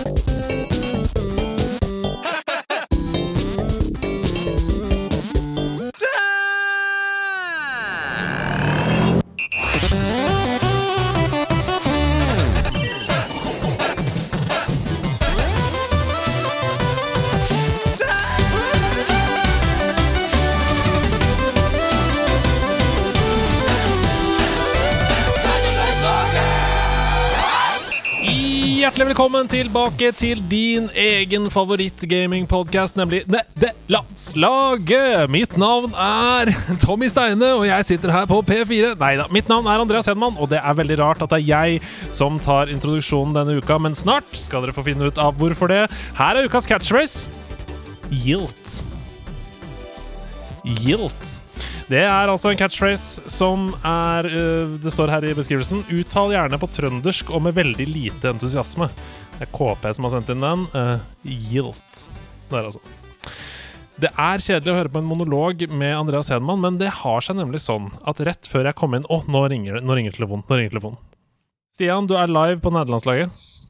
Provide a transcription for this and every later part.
Hjertelig velkommen tilbake til din egen favoritt-gaming-podcast, nemlig Landslaget. Mitt navn er Tommy Steine, og jeg sitter her på P4. Neida, mitt navn er Andreas Hedman, og det er veldig rart at det er jeg som tar introduksjonen denne uka, men snart skal dere få finne ut av hvorfor det. Her er ukas catchphrase. Yilt. Det er altså en catchphrase som er, det står her i beskrivelsen, uttal gjerne på trøndersk og med veldig lite entusiasme. Det er KP som har sendt inn den. Yilt. Det er altså. Det er kjedelig å høre på en monolog med Andreas Hedman, men det har seg nemlig sånn at rett før jeg kom inn, nå ringer telefonen. Stian, du er live på nederlandslaget.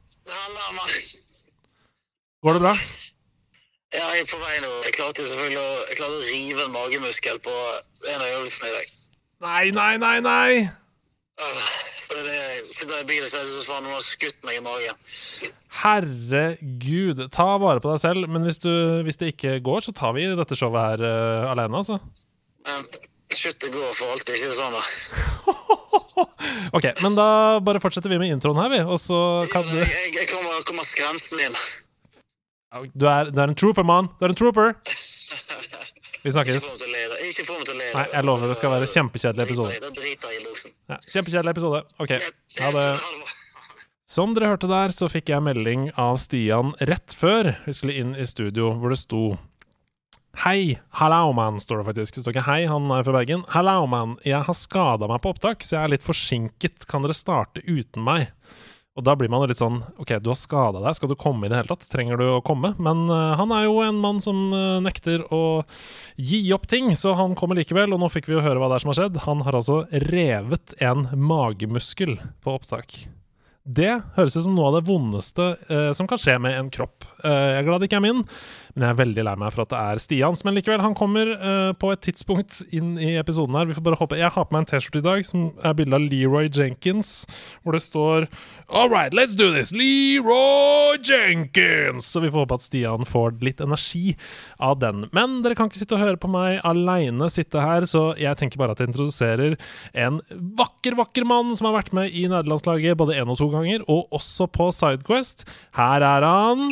Går det bra? Ja, jeg er på vei nå. Jeg klarte å rive en magemuskel på en av øvelsene i dag. Nei. For det sitter i bilen, så noen har skutt meg i magen. Herregud, ta vare på deg selv, men hvis det ikke går, så tar vi dette showet her alene, altså. Slutt, det går for alltid, ikke sånn da. Ok, men da bare fortsetter vi med introen her, vi, og så kan du... Jeg kommer skrensen inn. Du er en trooper, mann. Du er en trooper. Vi snakkes. Ikke få meg til å le. Nei, jeg lover det skal være kjempekjedelig episode. Da driter jeg i luksen. Ja, kjempekjedelig episode. Ok, ha det. Som dere hørte der, så fikk jeg melding av Stian rett før vi skulle inn i studio, hvor det sto Hei, hallo man, står det faktisk. Det står ikke hei, han er fra Bergen. Hallo man, jeg har skadet meg på opptak, så jeg er litt forsinket. Kan dere starte uten meg? Og da blir man jo litt sånn, ok, du har skadet deg, skal du komme i det hele tatt? Trenger du å komme? Men han er jo en mann som nekter å gi opp ting, så han kommer likevel, og nå fikk vi jo høre hva det er som har skjedd. Han har altså revet en magemuskel på opptak. Det høres ut som noe av det vondeste som kan skje med en kropp. Jeg er glad det ikke er min, men jeg er veldig lei meg for at det er Stians. Men likevel, han kommer på et tidspunkt inn i episoden her. Vi får bare håpe. Jeg har på meg en t-shirt i dag som er bildet av Leroy Jenkins, hvor det står All right, let's do this, Leroy Jenkins! Så vi får håpe at Stian får litt energi av den. Men dere kan ikke sitte og høre på meg alene sitte her, så jeg tenker bare at jeg introduserer en vakker mann som har vært med i nederlandslaget både 1 og 2 ganger, og også på SideQuest. Her er han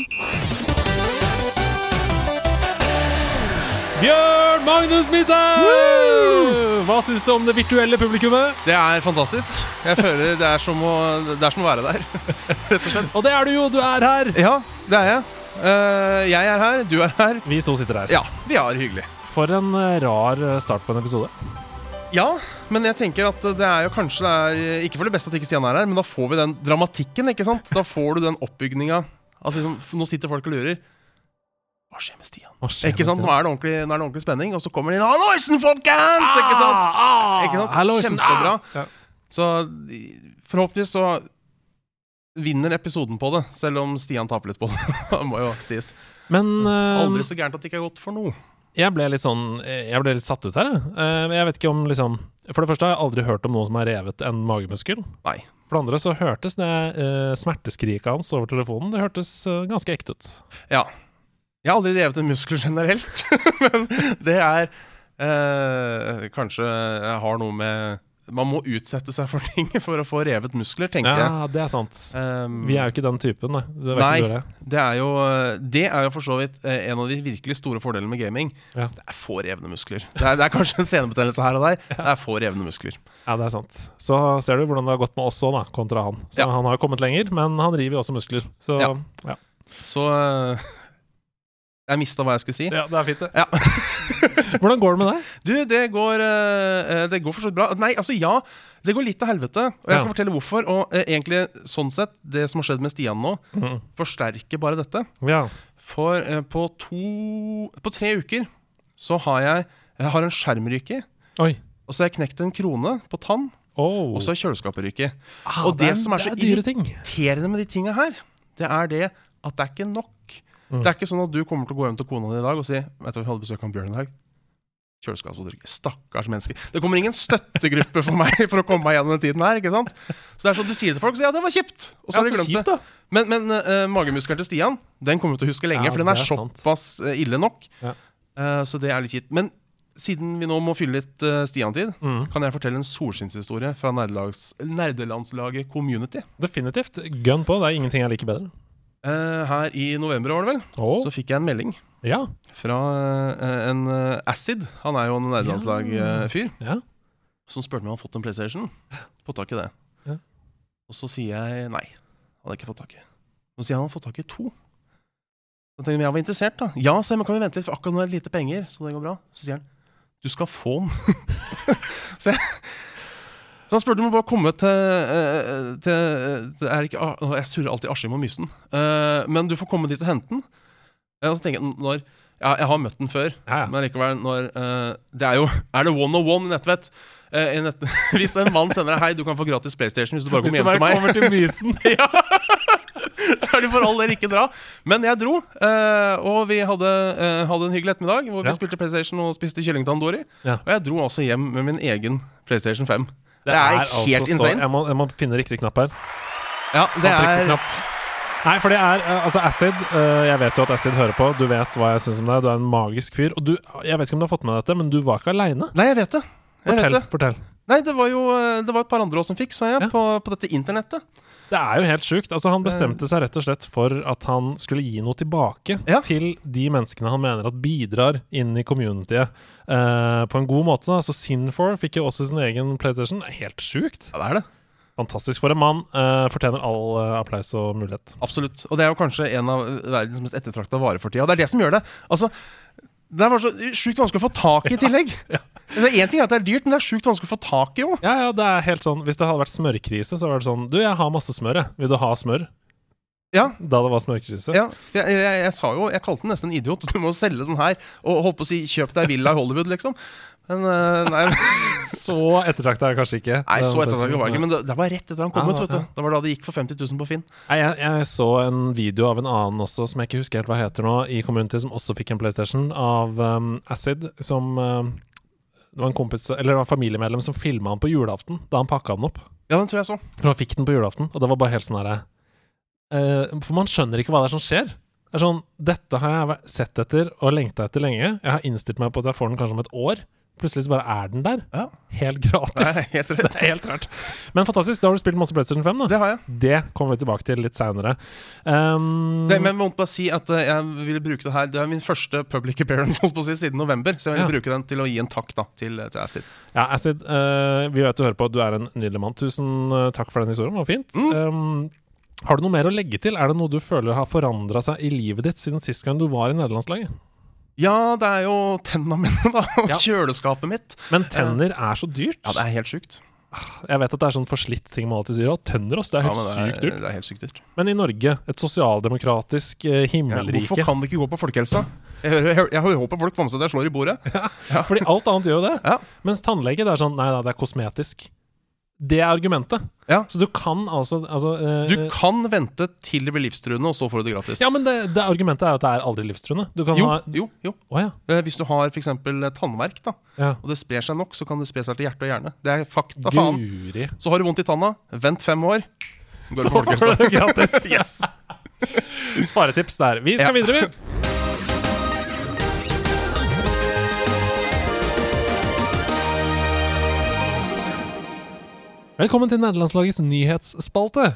Bjørn Magnus Midthaug! Hva synes du om det virtuelle publikummet? Det er fantastisk. Jeg føler det er som å være der, rett og slett. Og det er du jo, du er her! Ja, det er jeg. Jeg er her, du er her. Vi to sitter her. Ja, vi har hyggelig. For en rar start på en episode. Ja, men jeg tenker at det er jo kanskje ikke for det beste at ikke Stian er her, men da får vi den dramatikken, ikke sant? Da får du den oppbygninga at liksom, nå sitter folk og lurer. Hva skjer med Stian? Ikke sant? Nå er det ordentlig spenning, og så kommer det inn Halloisen, folkens! Ikke sant? Ikke sant? Halloisen! Kjempebra. Ja. Så forhåpentligvis så vinner episoden på det, selv om Stian taper litt på det. Det må jo sies. Men aldri så gærent at det ikke er godt for noe. Jeg ble litt satt ut her. Jeg vet ikke om liksom for det første har jeg aldri hørt om noen som har revet en magemuskel. Nei. For det andre så hørtes det smerteskriket hans over telefonen. Det hørtes ganske ekte ut. Ja. Jeg har aldri revet en muskel generelt, men det er kanskje jeg har noe med man må utsette seg for ting for å få revet muskler, tenker jeg. Ja, det er sant. Vi er jo ikke den typen, nei. Det er jo for så vidt en av de virkelig store fordelene med gaming. Ja. Det er få revne muskler. Det er kanskje en senebetennelse her og der. Det er få revne muskler. Ja, det er sant. Så ser du hvordan det har gått med oss også, da, kontra han. Så han har jo kommet lenger, men han river jo også muskler. Så, ja. Så jeg mistet hva jeg skulle si. Ja, det er fint det. Ja. Hvordan går det med deg? Du, det går for så bra. Nei, altså ja, det går litt til helvete. Og jeg skal fortelle hvorfor. Og egentlig, sånn sett, det som har skjedd med Stian nå, forsterker bare dette. Ja. For på 3 uker så har jeg har en skjermryke. Oi. Og så har jeg knekt en krone på tann. Og så har kjøleskapet ryke. Og det som er så irriterende med de tingene her, det er det at det ikke nok. Det ikke sånn at du kommer til å gå hjem til kona din i dag og si, vet du, vi hadde besøk av Bjørn i dag. Kjøleskapsuttrykk. Stakkars mennesker. Det kommer ingen støttegruppe for meg for å komme meg gjennom den tiden her, ikke sant? Så det sånn du sier til folk, så det var kjipt. Og så har de glemt det. Men magemuskelen til Stian, den kommer du til å huske lenge, for den såpass ille nok. Så det litt kjipt. Men siden vi nå må fylle litt Stian-tid, kan jeg fortelle en solskinnshistorie fra nerdelandslaget Community. Definitivt. Gun på, det ingenting jeg liker bedre. Her i november var det vel, så fikk jeg en melding fra en Acid. Han jo en nerdelandslag-fyr som spurte meg om han hadde fått en PlayStation. Fått tak i det. Og så sier jeg nei, han hadde ikke fått tak i. Så sier han fått tak i 2. Så tenkte jeg var interessert da. Ja, så kan vi vente litt, for akkurat nå det lite penger, så det går bra. Så sier han, du skal få den. Så han spurte om å bare komme til jeg surrer alltid Askim og Mysen, men du får komme dit og hente den. Og så tenker jeg, jeg har møtt den før, men likevel, det jo, det 101 i nettvett? Hvis en mann sender deg, hei, du kan få gratis PlayStation hvis du bare kommer hjem til meg. Hvis du bare kommer til Mysen. Så det for all del ikke dra. Men jeg dro, og vi hadde en hyggelig ettermiddag, hvor vi spilte PlayStation og spiste kylling tandoori. Og jeg dro også hjem med min egen PlayStation 5. Det helt altså insane. Jeg må finne riktig knapp her. Ja, det Nei, for det altså Acid, jeg vet jo at Acid hører på. Du vet hva jeg synes om deg. Du en magisk fyr. Og jeg vet ikke om du har fått med dette, men du var ikke alene. Nei, jeg vet det. Fortell. Nei, det var et par andre også som fikk, sa jeg, på dette internettet. Det jo helt sykt. Altså, han bestemte seg rett og slett for at han skulle gi noe tilbake til de menneskene han mener at bidrar inn i communityet på en god måte. Så Sin4 fikk jo også sin egen PlayStation. Det helt sykt. Ja, det det. Fantastisk for en mann. Fortjener all applaus og mulighet. Absolutt. Og det jo kanskje en av verdens mest ettertrakta varer for tida. Og det det som gjør det. Altså, det var så sykt vanskelig å få tak i tillegg. En ting at det dyrt, men det sykt vanskelig å få tak i jo. Ja, det helt sånn. Hvis det hadde vært smørkrise, så var det sånn, du, jeg har masse smør, Vil du ha smør? Ja. Da det var smørkrise. Ja, jeg sa jo, jeg kalte den nesten en idiot. Du må selge den her, og holdt på å si, kjøp deg villa i Hollywood, liksom. Men, nei. Så ettertraktet det kanskje ikke. Nei, så ettertraktet var det ikke, men det var rett etter han kom ut, vet du. Det var da det gikk for 50 000 på Finn. Jeg så en video av en annen også, som jeg ikke husker helt hva heter nå, i Community, som også fikk en PlayStation, av Acid, som... det var en kompis, eller det var en familiemedlem som filmet han på julaften, da han pakket den opp. Ja, den tror jeg så. For han fikk den på julaften, og det var bare helt sånn her... for man skjønner ikke hva det som skjer. Det sånn, dette har jeg sett etter og lengtet etter lenge. Jeg har innstilt meg på at jeg får den kanskje om et år. Plutselig så bare den der. Ja. Helt gratis. Helt rett. Det helt rart. Men fantastisk, da har du spilt masse PlayStation 5 da. Det har jeg. Det kommer vi tilbake til litt senere. Men jeg må bare si at jeg ville bruke det her. Det min første public appearance holdt på å si siden november, så jeg ville bruke den til å gi en takk da, til Acid. Ja, Acid, vi vet du hører på at du en nydelig mann. Tusen takk for den historien, det var fint. Har du noe mer å legge til? Det noe du føler har forandret seg i livet ditt siden sist gang du var i nederlandslaget? Ja, det jo tennene mine da, og kjøleskapet mitt. Men tenner så dyrt. Ja, det helt sykt. Jeg vet at det sånn forslitt ting man alltid sier. Ja, tenner oss, det helt sykt dyrt. Det helt sykt dyrt. Men i Norge, et sosialdemokratisk himmelrike. Hvorfor kan det ikke gå på folkehelsa? Jeg håper folk får med seg det jeg slår i bordet. Ja, fordi alt annet gjør jo det. Ja. Mens tannlege, det sånn, nei da, det kosmetisk. Det argumentet. Ja. Så du kan du kan vente til det blir livstruende, og så får du det gratis. Ja, men det argumentet at det aldri livstruende. Du kan jo. Oh, ja. Hvis du har for eksempel tannverk da, og det sprer seg nok, så kan det spre seg til hjerte og hjerne. Det fakta, faen. Så har du vondt i tanna, vent 5 år. Så får du det gratis. Yes. Sparetips der. Vi skal videre, vi. Velkommen til Nederlandslagets nyhetsspalte.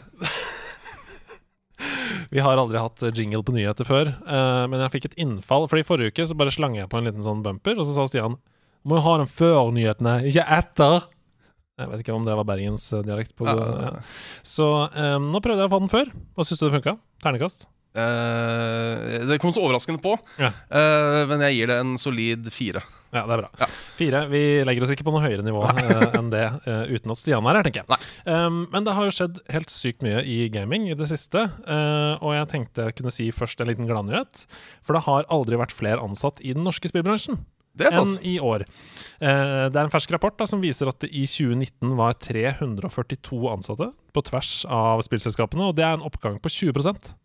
Vi har aldri hatt jingle på nyheter før, men jeg fikk et innfall, for i forrige uke så bare slang jeg på en liten sånn bumper, og så sa Stian, må jo ha den før nyhetene, ikke etter. Jeg vet ikke om det var Bergens dialekt på Så nå prøvde jeg å få den før. Hva synes du det funket? Ternekast? Det kom så overraskende på, men jeg gir det en solid 4. Ja, det bra. 4. Vi legger oss ikke på noe høyere nivå enn det, uten at Stian her, tenker jeg. Men det har jo skjedd helt sykt mye i gaming i det siste, og jeg tenkte jeg kunne si først en liten gladnyhet, for det har aldri vært flere ansatt i den norske spillbransjen enn i år. Det en fersk rapport da, som viser at det i 2019 var 342 ansatte på tvers av spillselskapene, og det en oppgang på 20%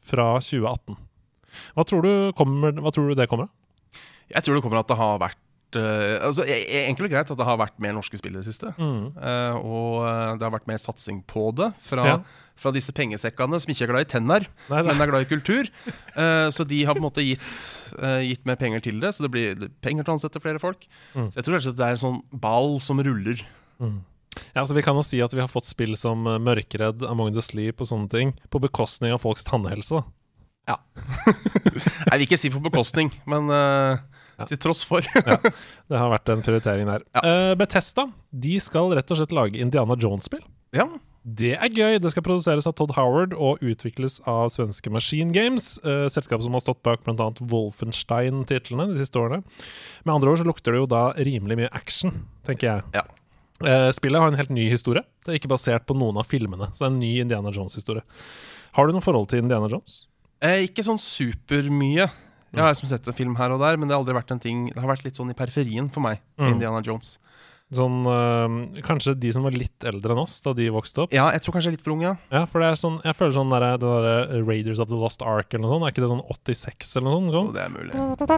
fra 2018. Hva tror du det kommer av? Jeg tror det kommer at det har vært enkelt og greit at det har vært mer norske spill i det siste. Og det har vært mer satsing på det fra disse pengesekkene som ikke er glad i tenner, men er glad i kultur. Så de har på en måte gitt mer penger til det, så det blir penger til å ansette flere folk. Så jeg tror det er en sånn ball som ruller. Ja, så vi kan jo si at vi har fått spill som Mørkeredd, Among the Sleep og sånne ting, på bekostning av folks tannhelse. Ja. Jeg vil ikke si på bekostning, men til tross for. Det har vært en prioritering der. Bethesda, de skal rett og slett lage Indiana Jones-spill. Ja. Det er gøy. Det skal produseres av Todd Howard og utvikles av svenske Machine Games, selskapet som har stått bak blant annet Wolfenstein-titlene de siste årene. Med andre ord så lukter det jo da rimelig mye action, tenker jeg. Ja. Spillet har en helt ny historie. Det er ikke basert på noen av filmene, så det er en ny Indiana Jones-historie. Har du noe forhold til Indiana Jones? Ikke sånn supermye. Jeg har sett en film her og der, men det har aldri vært en ting. Det har vært litt sånn i periferien for meg, Indiana Jones. Sånn, kanskje de som var litt eldre enn oss da de vokste opp? Ja, jeg tror kanskje litt for unge, ja. For det er sånn, jeg føler sånn det der Raiders of the Lost Ark eller noe sånt. Er ikke det sånn 86 eller noe sånt? Det er mulig.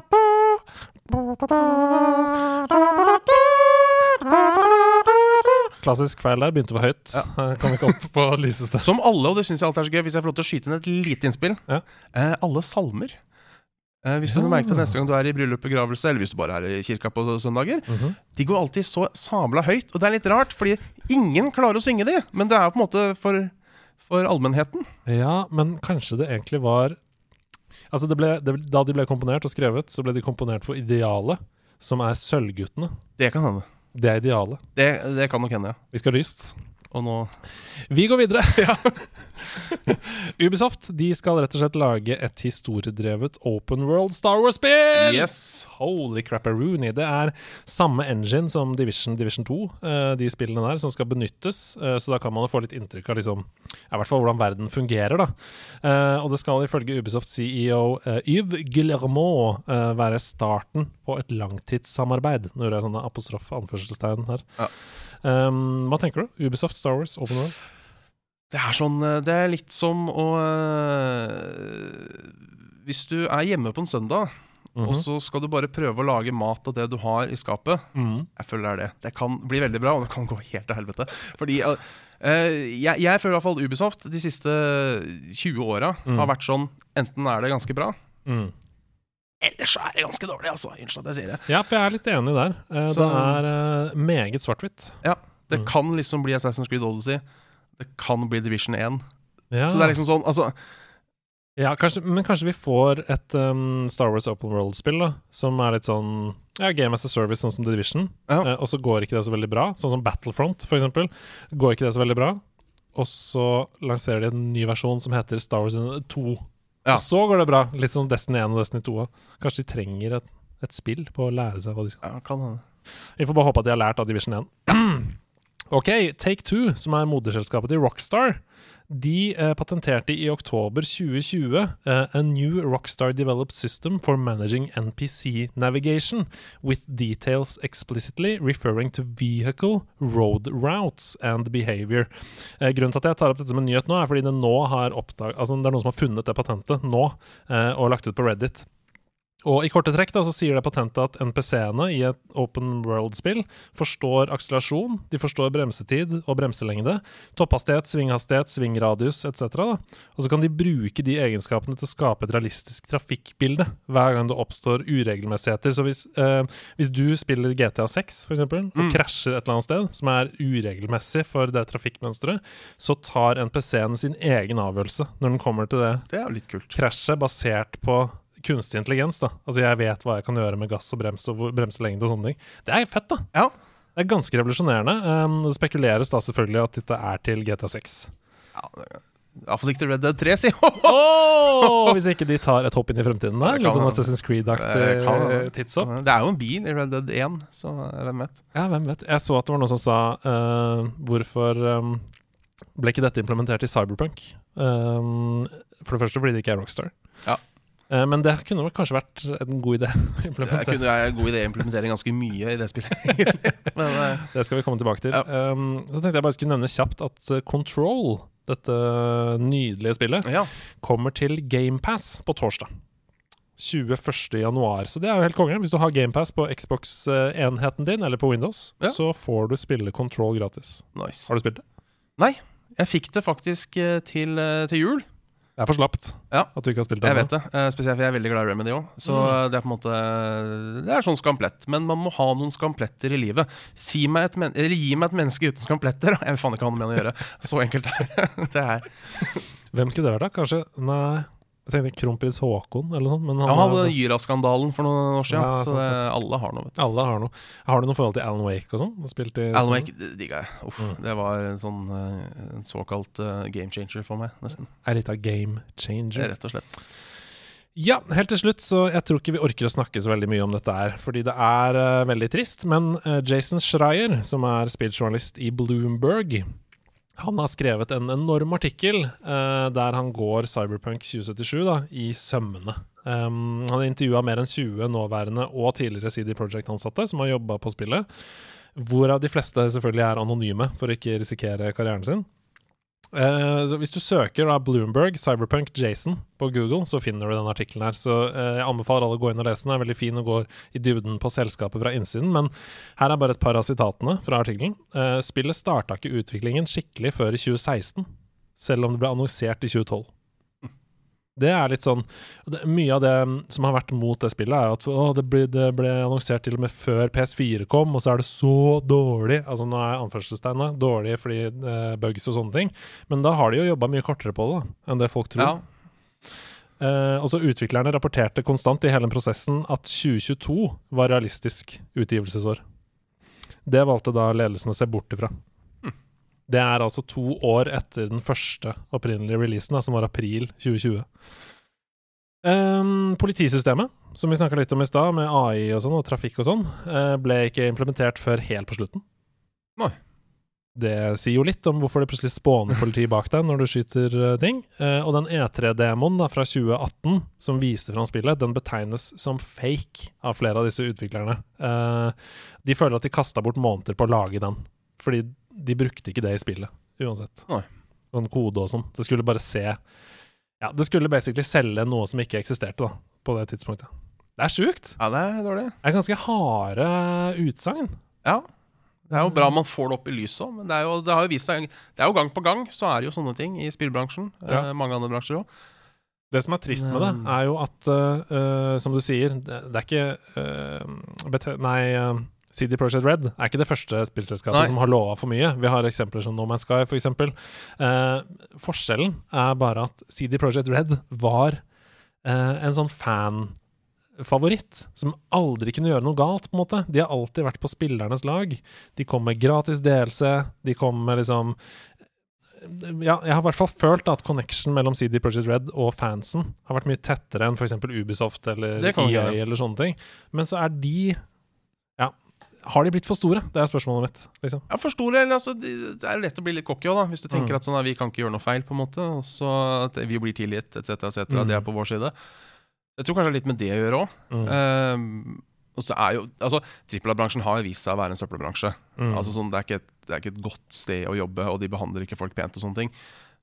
Klassisk feil der, begynte for høyt. Kom ikke opp på lyseste. Som alle, og det synes jeg alltid er så gøy, hvis jeg får lov til å skyte inn et lite innspill. Alle salmer. Hvis du merker det neste gang du er i bryllup, begravelse, eller hvis du bare er i kirka på søndager, de går alltid så sabla høyt, og det er litt rart, fordi ingen klarer å synge de, men det er på en måte for allmennheten. Ja, men kanskje det egentlig var... Altså, da de ble komponert og skrevet, så ble de komponert for idealet, som er sølvguttene. Det kan hende. Det er idealet. Det kan nok hende, ja. Vi skal ryst. Og nå... Vi går videre. Ubisoft, de skal rett og slett lage et historiedrevet open world Star Wars-spill! Yes! Holy crapperoonie. Det er samme engine som Division 2, de spillene der, som skal benyttes. Så da kan man få litt inntrykk av liksom, i hvert fall hvordan verden fungerer, da. Og det skal ifølge Ubisoft CEO Yves Guillermo være starten på et langtidssamarbeid. Nå gjør jeg sånne apostrof-anførselstegn her. Ja. Hva tenker du? Ubisoft, Star Wars, Open World? Det er litt som å hvis du er hjemme på en søndag, og så skal du bare prøve å lage mat av det du har i skapet. Jeg føler det kan bli veldig bra, og det kan gå helt til helvete. Fordi jeg føler i hvert fall Ubisoft de siste 20 årene har vært sånn, enten er det ganske bra, ellers så er det ganske dårlig, altså. Unnskyld at jeg sier det. Ja, for jeg er litt enig der. Det er meget svart-hvitt. Ja, det kan liksom bli Assassin's Creed Odyssey. Det kan bli Division 1. Ja. Så det er liksom sånn, altså... Ja, men kanskje vi får et Star Wars Open World-spill da, som er litt sånn, Game as a Service, sånn som The Division. Og så går ikke det så veldig bra, sånn som Battlefront, for eksempel. Går ikke det så veldig bra. Og så lanserer de en ny versjon som heter Star Wars 2. Og så går det bra. Litt sånn Destiny 1 og Destiny 2. Kanskje de trenger et spill på å lære seg hva de skal. Ja, kan det. Vi får bare håpe at de har lært av Division 1. Ok, Take-Two, som er moderselskapet til Rockstar, de patenterte i oktober 2020 a new Rockstar-developed system for managing NPC navigation with details explicitly referring to vehicle, road routes and behavior. Grunnen til at jeg tar opp dette som en nyhet nå, er fordi det nå har altså det er noen som har funnet det patentet nå og lagt ut på Reddit. Og i korte trekk da, så sier det patentet at NPC-ene i et open world-spill forstår akselerasjon, de forstår bremsetid og bremselengde, topphastighet, svinghastighet, svingradius, etc. da. Og så kan de bruke de egenskapene til å skape et realistisk trafikkbilde hver gang det oppstår uregelmessigheter. Så hvis du spiller GTA 6 for eksempel, og krasjer et eller annet sted som er uregelmessig for det trafikkmønstret, så tar NPC-ene sin egen avgjørelse når den kommer til det. Det er jo litt kult. Krasjet basert på kunstig intelligens da. Altså jeg vet hva jeg kan gjøre med gass og brems og bremselengde og sånne ting. Det er fett da. Ja. Det er ganske revolusjonerende. Det spekuleres da selvfølgelig at dette er til GTA 6. Ja, i hvert fall ikke til Red Dead 3, si. Hvis ikke de tar et hopp inn i fremtiden der. Litt sånn Assassin's Creed-aktig tidshopp. Det er jo en bil i Red Dead 1, så hvem vet? Ja, hvem vet. Jeg så at det var noen som sa hvorfor ble ikke dette implementert i Cyberpunk? For det første fordi det ikke er Rockstar. Ja. Men det kunne vel kanskje vært en god idé å implementere. Det kunne være en god idé å implementere ganske mye i det spillet, egentlig. Men, det skal vi komme tilbake til. Så tenkte jeg bare skulle nevne kjapt at Control, dette nydelige spillet, kommer til Game Pass på torsdag. 21. januar. Så det er jo helt konge. Hvis du har Game Pass på Xbox-enheten din, eller på Windows, så får du spille Control gratis. Nice. Har du spilt det? Nei, jeg fikk det faktisk til jul. Det er for slapt at du ikke har spilt det. Jeg vet det, spesielt for jeg er veldig glad i Remedy også. Så det er på en måte, det er sånn skamplett. Men man må ha noen skampletter i livet. Gi meg et menneske uten skampletter. Jeg vil faen ikke ha noe med å gjøre. Så enkelt det er. Hvem skulle det være da? Kanskje, nei, jeg tenkte Kronprins Håkon eller sånt. Men han hadde Jyra-skandalen for noen år siden, så alle har noe. Vet du. Alle har noe. Har du noe forhold til Alan Wake og sånn? Alan Wake, det digger jeg. Det var en sånn en såkalt game changer for meg, nesten. En liten game changer. Rett og slett. Ja, helt til slutt, så jeg tror ikke vi orker å snakke så veldig mye om dette her, fordi det er veldig trist, men Jason Schreier, som er spilljournalist i Bloomberg, han har skrevet en enorm artikkel der han går Cyberpunk 2077 da, i sømmene. Han har intervjuet mer enn 20 nåværende og tidligere CD Projekt-ansatte som har jobbet på spillet, hvorav de fleste selvfølgelig er anonyme for å ikke risikere karrieren sin. Så hvis du søker da Bloomberg Cyberpunk Jason på Google, så finner du den artikkelen her. Så jeg anbefaler alle å gå inn og lese den. Det er veldig fin å gå i dybden på selskapet fra innsiden, men her er bare et par av sitatene fra artikkelen. Spillet startet ikke utviklingen skikkelig før i 2016, selv om det ble annonsert i 2012. Det er litt sånn, mye av det som har vært mot det spillet er at det ble annonsert til og med før PS4 kom, og så er det så dårlig, altså nå er anførselstegnet dårlig fordi bugs og sånne ting, men da har de jo jobbet mye kortere på det da, enn det folk tror. Og så utviklerne rapporterte konstant i hele prosessen at 2022 var realistisk utgivelsesår. Det valgte da ledelsen å se bort ifra. Det er altså 2 år etter den første opprinnelige releasen, da, som var april 2020. Politisystemet, som vi snakket litt om i sted, med AI og sånn, og trafikk og sånn, ble ikke implementert før helt på slutten. Nei. Det sier jo litt om hvorfor det plutselig spåner politi bak deg når du skyter ting. Og den E3-demoen da, fra 2018, som viste fram spillet, den betegnes som fake av flere av disse utviklerne. De føler at de kastet bort måneder på å lage den, fordi de brukte ikke det i spillet, uansett. Nei. Sånn kode og sånn. Det skulle bare det skulle basically selge noe som ikke eksisterte da, på det tidspunktet. Det er sjukt. Ja, det er dårlig. Det er ganske harde utsagn. Ja. Det er jo bra man får det opp i lyset, men det har jo vist seg, det er jo gang på gang, så er det jo sånne ting i spillbransjen, mange andre bransjer også. Det som er trist med det, er jo at, som du sier, det er ikke, CD Projekt Red er ikke det første spillselskapet som har lovet for mye. Vi har eksempler som No Man's Sky, for eksempel. Forskjellen er bare at CD Projekt Red var en sånn fan-favoritt som aldri kunne gjøre noe galt, på en måte. De har alltid vært på spillernes lag. De kom med gratis delelse, de kom med liksom... Ja, jeg har i hvert fall følt at connection mellom CD Projekt Red og fansen har vært mye tettere enn for eksempel Ubisoft eller EA eller sånne ting. Men så er de... Har de blitt for store? Det er spørsmålet mitt, liksom. Ja, for store, eller altså, det er lett å bli litt cocky også, da. Hvis du tenker at sånn, vi kan ikke gjøre noe feil, på en måte, og så at vi blir tilgitt, etc., det er på vår side. Jeg tror kanskje litt med det å gjøre også. Og så er jo, altså, AAA-bransjen har jo vist seg å være en søppelbransje. Altså sånn, det er ikke et godt sted å jobbe, og de behandler ikke folk pent og sånne ting.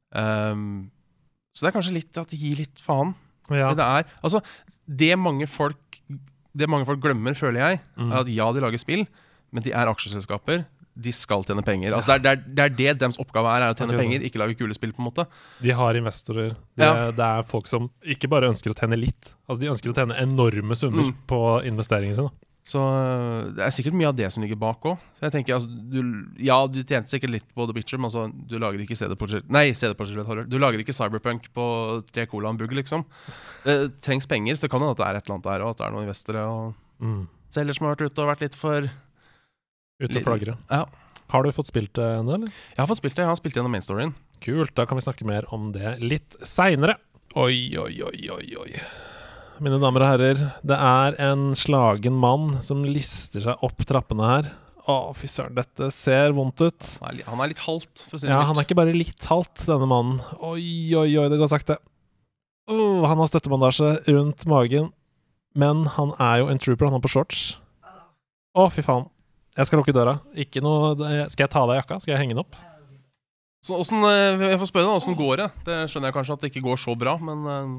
Så det er kanskje litt at de gir litt faen. Ja. Det er, altså, det mange folk glemmer, føler jeg, er at ja, de lager spill, men de er aksjeselskaper, de skal tjene penger. Altså det er det deres oppgave er å tjene penger, ikke lage kule spill på en måte. De har investorer. Det er folk som ikke bare ønsker å tjene litt, altså de ønsker å tjene enorme summer på investeringen sin. Så det er sikkert mye av det som ligger bak også. Så jeg tenker, altså, du tjente sikkert litt på The Witcher, men altså, du lager ikke CD Projekt Horror. Du lager ikke Cyberpunk på 3 cola og en bugg, liksom. Det trengs penger, så kan det at det er et eller annet der, og at det er noen investere og selger som har vært ute og vært litt for... Ute og flagre. Ja. Har du fått spilt det enda, eller? Jeg har fått spilt det, jeg har spilt gjennom main storyen. Kult, da kan vi snakke mer om det litt senere. Oi. Mine damer og herrer, det er en slagen mann som lister seg opp trappene her. Fy søren, dette ser vondt ut. Han er litt halt, for å si det mildt. Ja, han er ikke bare litt halt, denne mannen. Oi, det går sakte. Han har støttebandasje rundt magen, men han jo en trooper, han har på shorts. Fy faen. Jeg skal lukke døra. Ikke noe... Skal jeg ta deg jakka? Skal jeg henge den opp? Så jeg får spørre deg, hvordan går det? Det skjønner jeg kanskje at det ikke går så bra, men...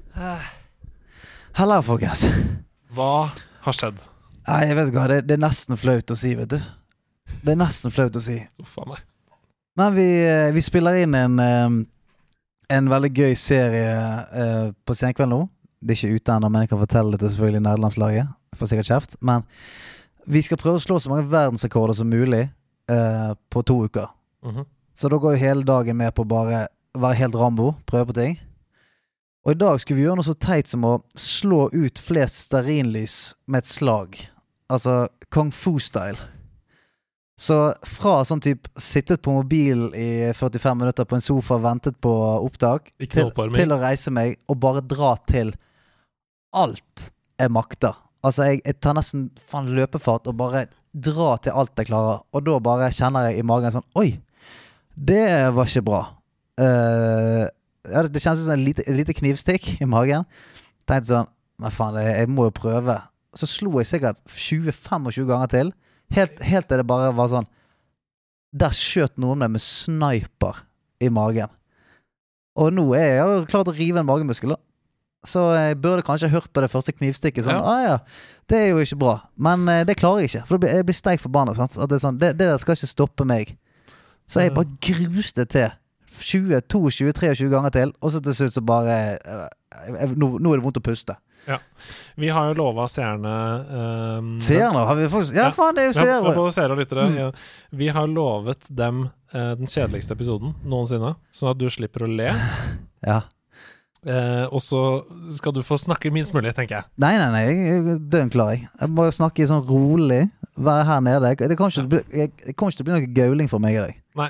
Hallo, folkens. Hva har skjedd? Nei, jeg vet ikke hva, det nesten flaut å si, vet du. Det nesten flaut å si. Faen meg. Men vi spiller inn en veldig gøy serie på Senkveld nå. Det ikke ute enda, men jeg kan fortelle det til selvfølgelig Nederlandslaget. Jeg får sikkert kjeft. Men vi skal prøve å slå så mange verdensrekorder som mulig på 2 uker. Så da går jo hele dagen med på bare være helt Rambo, prøve på ting. Og i dag skulle vi gjøre noe så teit som å slå ut flest stearinlys med et slag. Altså Kung Fu-style. Så fra sånn typ sittet på mobilen i 45 minutter på en sofa, ventet på opptak, til å reise meg og bare dra til alt jeg makter. Altså jeg tar nesten løpefart og bare dra til alt jeg klarer. Og da bare kjenner jeg i magen sånn, oi, det var ikke bra. Det kjennes som en lite knivstikk i magen. Tenkte sånn, men faen, jeg må jo prøve. Så slo jeg sikkert 20-25 ganger til. Helt til det bare var sånn, der skjøt noen med sniper i magen. Og nå jeg har klart å rive en magemuskel. Så jeg burde kanskje hørt på det første knivstikket. Sånn, ja, det jo ikke bra. Men det klarer jeg ikke, for jeg blir steik forbannet. Sant? At det, sånn, det der skal ikke stoppe meg. Så jeg bare gruste til 20, 22, 23 ganger til. Og så til slutt så bare nå det vondt å puste. Ja, vi har jo lovet seerne Seerne? Har vi faktisk? Ja, faen, det jo seere. Både seere og lyttere. Ja. Vi har lovet dem den kjedeligste episoden noensinne, sånn at du slipper å le. Ja. Og så skal du få snakke minst mulig, tenker jeg. Nei, jeg dønn klar. Jeg må snakke sånn rolig, være her nede. Det kommer ikke til å bli noe gauling for meg i dag. Nei.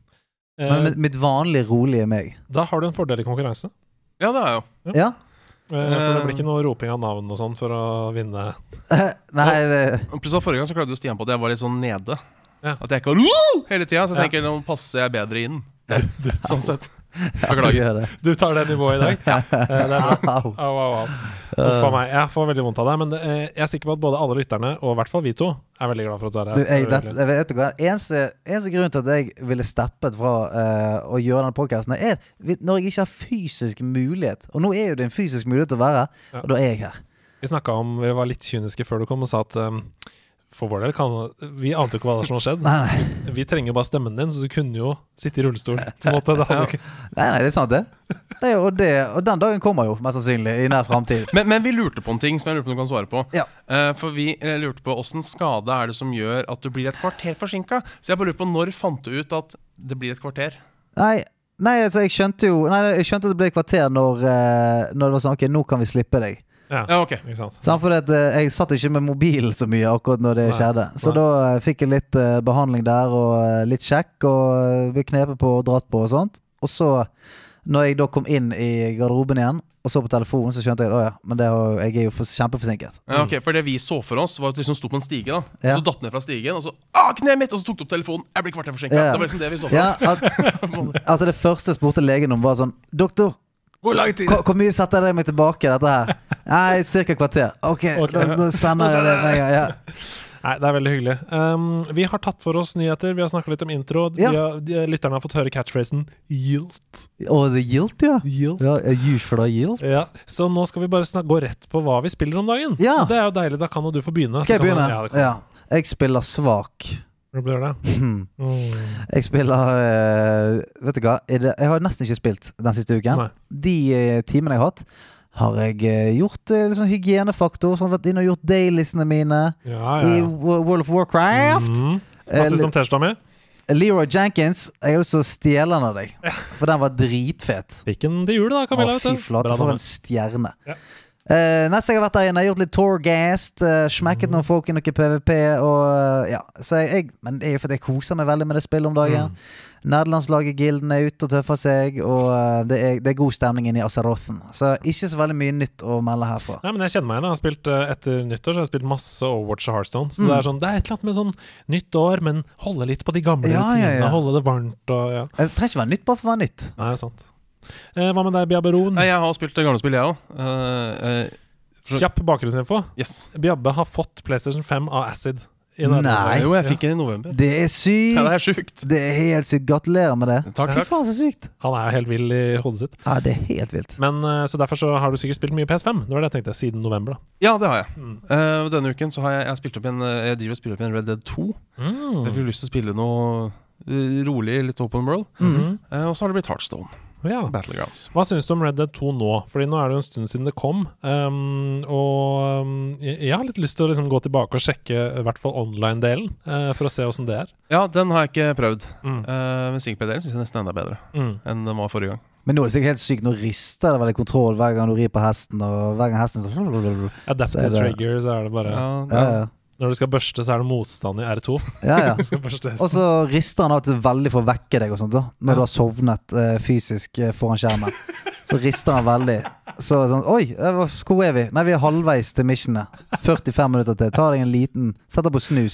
Men mitt vanlige rolige meg. Da har du en fordel i konkurranse. Ja, det jo. Ja. For det blir ikke noe roping av navn og sånn for å vinne. Nei, Plutselig forrige gang så klagde jo Stian på at jeg var litt sånn nede. Ja. At jeg ikke var hele tiden, så jeg tenker nå passer jeg bedre inn. Sånn sett. Beklager. Du tar det nivået i dag. Det bra. Au. For meg, jeg får veldig vondt av det. Men jeg sikker på at både alle lytterne, og i hvert fall vi to, veldig glad for at du her. Jeg vet ikke hva. Eneste grunn til at jeg ville steppet fra å gjøre denne podcasten når jeg ikke har fysisk mulighet. Og nå jo det en fysisk mulighet til å være, og da jeg her. Vi snakket om, vi var litt kyniske før du kom og sa at for vår del vi ante jo ikke hva som har skjedd. Nei. Vi trenger bare stemmen din, så du kunne jo sitte i rullestol på en måte. Nei, det sant det. Og den dagen kommer jo mest sannsynlig i nær fremtid. Men vi lurte på en ting som jeg lurer på om du kan svare på. Ja. For vi lurte på hvordan skade det som gjør at du blir et kvarter forsinket. Så jeg bare lurer på når fant du ut at det blir et kvarter? Nei, altså jeg skjønte at det ble et kvarter når det var sånn, ok, nå kan vi slippe deg. Ja, ok. For jeg satt ikke med mobilen så mye akkurat når det skjedde. Så da fikk jeg litt behandling der og litt sjekk og ble knepet på og dratt på og sånt. Og så når jeg da kom inn i garderoben igjen og så på telefonen, så skjønte jeg men jeg jo kjempeforsinket. Ja, ok, for det vi så for oss var at du liksom sto på en stige da. Ja. Og så datt ned fra stigen, og så kneet mitt, og så tok du opp telefonen. Jeg blir kvarter forsinket. Det var liksom det vi så for oss. Altså det første jeg spurte legen om var sånn, doktor, hvor lang tid? Hvor mye setter jeg meg tilbake dette her? Nei, cirka kvarter. Ok, da sender jeg det med en gang. Ja. Nei, det veldig hyggelig. Vi har tatt for oss nyheter. Vi har snakket litt om intro. Lytterne har fått høre catchphrasen Yield. Det Yield, ja. Yield. Ja, use for da Yield. Ja. Så nå skal vi bare gå rett på hva vi spiller om dagen. Ja. Det jo deilig. Da kan jo du få begynne. Skal jeg begynne? Ja. Jeg spiller svak. Hva blir det? Jeg spiller vet du hva, jeg har nesten ikke spilt den siste uken. De timene jeg har hatt har jeg gjort liksom hygienefaktor, sånn at jeg har gjort dailiesene mine i World of Warcraft. Hva synes du om T-skjorta mi? Leroy Jenkins, jeg har lyst til å stjele den av deg, for den var dritfet. Fikk den til jul da, Camilla. Fy flate, for en stjerne. Neste jeg har vært der inne, jeg har gjort litt Torghast, smekket noen folk i noe PvP og så men det jo fordi jeg koser meg veldig med det spillet om dagen. Nederlandslaget-gilden ute og tøffer seg, og det er god stemning inne i Azeroth, så ikke så veldig mye nytt å melde herfra. Nei, men jeg kjenner meg igjen. Jeg har spilt etter nyttår, så jeg har spilt masse Overwatch og Hearthstone, så det et eller annet med sånn nytt år, men holde litt på de gamle rutinene, holde det varmt og Det trenger ikke være nytt bare for å være nytt. Nei, sant. Hva med deg, Biabberon? Jeg har spilt det gamle spillet, jeg også. Kjapp bakgrunnsinfo. Yes. Biabbe har fått PlayStation 5 av Acid. Nei. Jo, jeg fikk den i november. Det er sykt. Ja, det er sykt. Det er helt sykt. Gratulerer med det. Takk. Fy faen, så sykt. Han er jo helt vill i hodet sitt. Ja, det er helt vilt. Men så derfor så har du sikkert spilt mye PS5. Det var det jeg tenkte, siden november da. Ja, det har jeg. Denne uken så har jeg spilt opp igjen. Jeg driver og spiller opp igjen Red Dead 2. Jeg fikk lyst til å spille noe rolig, litt open world. Og så har det blitt Hearthstone. Ja. Battlegrounds. Hva synes du om Red Dead 2 nå? Fordi nå er det jo en stund siden det kom, og jeg har litt lyst til å liksom gå tilbake og sjekke i hvert fall online-delen, for å se hvordan det er. Ja, den har jeg ikke prøvd. Men singleplayer-delen synes jeg nesten enda bedre enn den var forrige gang. Men nå er det sikkert helt sykt. Nå rister det vel i kontroll hver gang du rir på hesten, og hver gang hesten så... Adaptive trigger, så er det bare... Ja. Når du skal børste, så er det motstand i R2. Ja. Du skal børste hesten. Og så rister han alltid veldig for å vekke deg og sånt da. Når du har sovnet fysisk foran skjermen. Så rister han veldig. Så sånn, oi, hvor er vi? Nei, vi er halvveis til missionet. 45 minutter til. Ta deg en liten, sett deg på snus.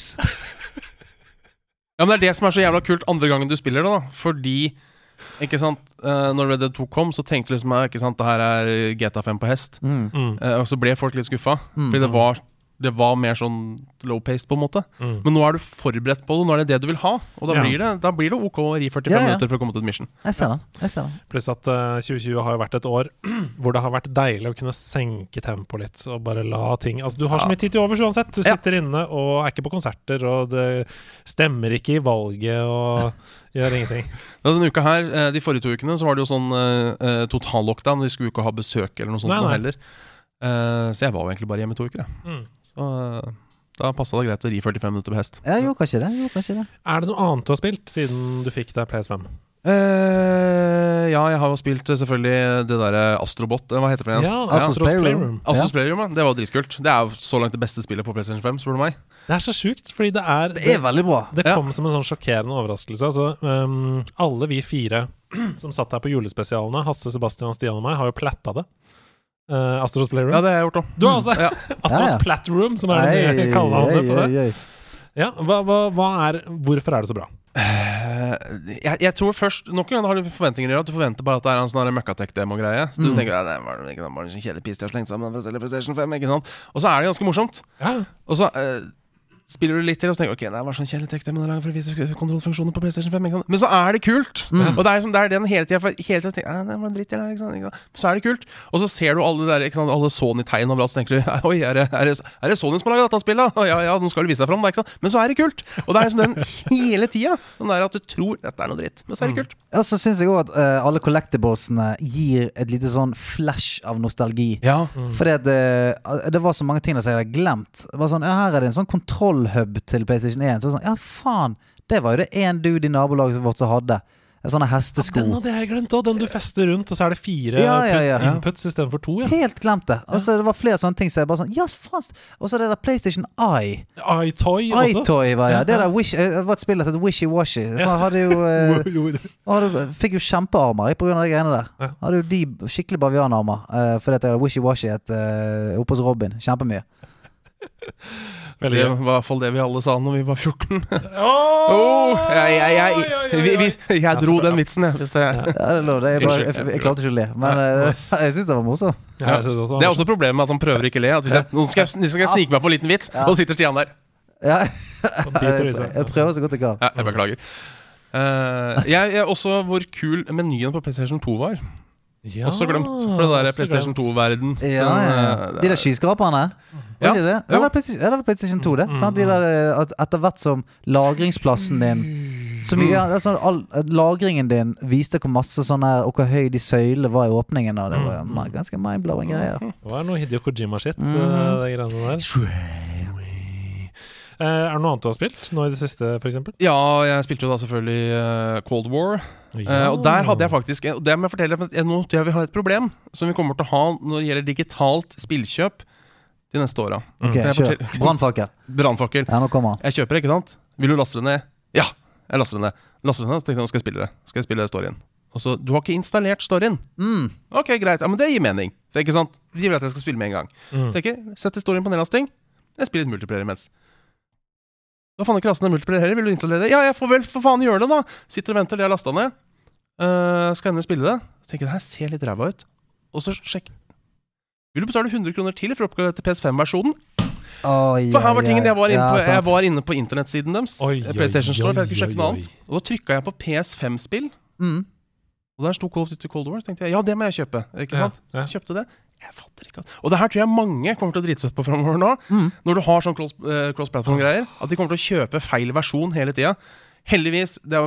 Ja, men det er det som er så jævla kult andre gangen du spiller det da. Fordi, ikke sant, når Red Dead 2 kom, så tenkte du liksom, ikke sant, det her er GTA 5 på hest. Og så ble folk litt skuffa. Fordi det var mer sånn low-paced på en måte. Men nå er du forberedt på det, nå er det det du vil ha. Og da blir det ok å ri 45 minutter for å komme til et mission. Jeg ser den. Pluss at 2020 har jo vært et år hvor det har vært deilig å kunne senke tempo litt og bare la ting... Altså, du har så mye tid til overs uansett. Du sitter inne og er ikke på konserter, og det stemmer ikke i valget og gjør ingenting. Denne uka her, de forrige 2 ukene, så var det jo sånn total lockdown. Vi skulle jo ikke ha besøk eller noe sånt nå heller. Så jeg var jo egentlig bare hjemme 2 uker. Så da passet det greit å ri 45 minutter på hest. Jeg gjorde kanskje det. Er det noe annet du har spilt siden du fikk deg PS5? Ja, jeg har jo spilt selvfølgelig det der Astrobot. Hva heter det igjen? Ja, Astros Playroom. Astros Playroom, ja. Det var dritkult. Det er jo så langt det beste spillet på PlayStation 5, spør du meg. Det er så sjukt, fordi det er veldig bra. Det kom som en sånn sjokkerende overraskelse. Altså, alle vi 4 som satt her på julespesialene, Hasse, Sebastian, Stian og meg, har jo platta det. Astros Playroom. Ja, det har jeg gjort da. Du har også det? Astros Platroom, som er det de kaller han det på det. Ja, hvorfor er det så bra? Jeg tror først nok en gang har du forventninger at du forventer bare at det er en sånn Møkkatech-demo-greie. Så du tenker, det var ikke en sånn kjedelig piss til å slenge sammen for å selge PlayStation 5, ikke sant? Og så er det ganske morsomt. Og så spiller du litt til og så tenker du, ok, det var sånn kjedelig tech-demo for å vise kontrollfunksjoner på PlayStation 5, ikke sant? Men så er det kult. Og det er den hele tiden tenker, det var en dritt, ikke sant? Så er det kult. Og så ser du alle der, ikke sant, alle Sony-tegn overalt, så tenker du, oi, er det Sony som har laget dette spillet? Ja, nå skal du vise deg frem, ikke sant? Men så er det kult. Og det er sånn den hele tiden, den der at du tror dette er noe dritt, men så er det kult. Og så synes jeg også at alle collectiblesene gir et lite sånn flash av nostalgi. Ja. Fordi at det var så mange ting som jeg hadde glemt. Det var sånn, her er det en sånn kontrollhub til PlayStation 1. Så sånn, faen, det var jo det en dude i nabolaget vårt som hadde. Sånne hestesko. Den hadde jeg glemt også, den du fester rundt, og så er det 4 inputs i stedet for 2. Helt glemt det. Og så det var flere sånne ting, så jeg bare sånn, faen. Og så det der PlayStation Eye. iToy også. iToy var det. Det der var et spill som het Wishy-Washy. Hadde jo fikk jo kjempearmer på grunn av de greiene der. Hadde jo de skikkelig bavianarmer, fordi at det der Wishy-Washy oppe hos Robin. Kjempemye. Det var i hvert fall det vi alle sa når vi var 14. Jeg dro den vitsen, jeg. Jeg klarte ikke å le, men jeg synes det var morsomt. Det er også problemet med at han prøver ikke å le. At nå skal jeg snike meg på en liten vits, og sitter Stian der. Jeg prøver så godt jeg kan. Jeg beklager. Jeg er også hvor kul menyen på PlayStation 2 var. Også glemt, for det der PlayStation 2-verden. De der skyskraperne. Var ikke det? Det var PlayStation 2 det. De der, etter hvert som lagringsplassen din så mye, lagringen din viste hvor masse sånne, og hvor høy de søylene var i åpningen. Og det var ganske mindblowing greier. Det var noe Hideo Kojima-shit, det greiene der. Er det noe annet du har spilt nå i det siste, for eksempel? Ja, jeg spilte jo da selvfølgelig Cold War. Og der hadde jeg faktisk, og det må jeg fortelle, nå tror jeg vi har et problem som vi kommer til å ha når det gjelder digitalt spillkjøp de neste årene. Ok, kjør. Brannfakkel. Ja, nå kommer han. Jeg kjøper det, ikke sant? Vil du laste det ned? Ja, jeg laster det ned. Så tenkte jeg, nå skal jeg spille det. Skal jeg spille storyen? Og så, du har ikke installert storyen. Ok, greit. Ja, men det gir mening. Det er ikke sant? Vi vil at jeg skal spille med en gang. Så jeg setter storyen på nedlasting. Jeg spiller et multiplayer imens. Da faen ikke laste ned multiplayer heller. Vil du installere det? Ja, jeg får vel for faen gjøre det da. Sitter og venter, det jeg lastet ned. Skal endelig spille det. Så tenker jeg, det her ser litt ræva ut. Og så sjekk. Vil du betale 100 kroner til for å oppgradere til PS5-versjonen? For her var tingen, jeg var inne på internettsiden deres, PlayStation Store, for jeg hadde ikke sjekket noe annet. Og da trykket jeg på PS5-spill, og der stod Call of Duty Cold War. Så tenkte jeg, ja, det må jeg kjøpe, ikke sant? Jeg kjøpte det. Jeg fatter ikke. Og det her tror jeg mange kommer til å drite seg på fremover nå, når du har sånn cross-platform-greier, at de kommer til å kjøpe feil versjon hele tiden. Heldigvis, det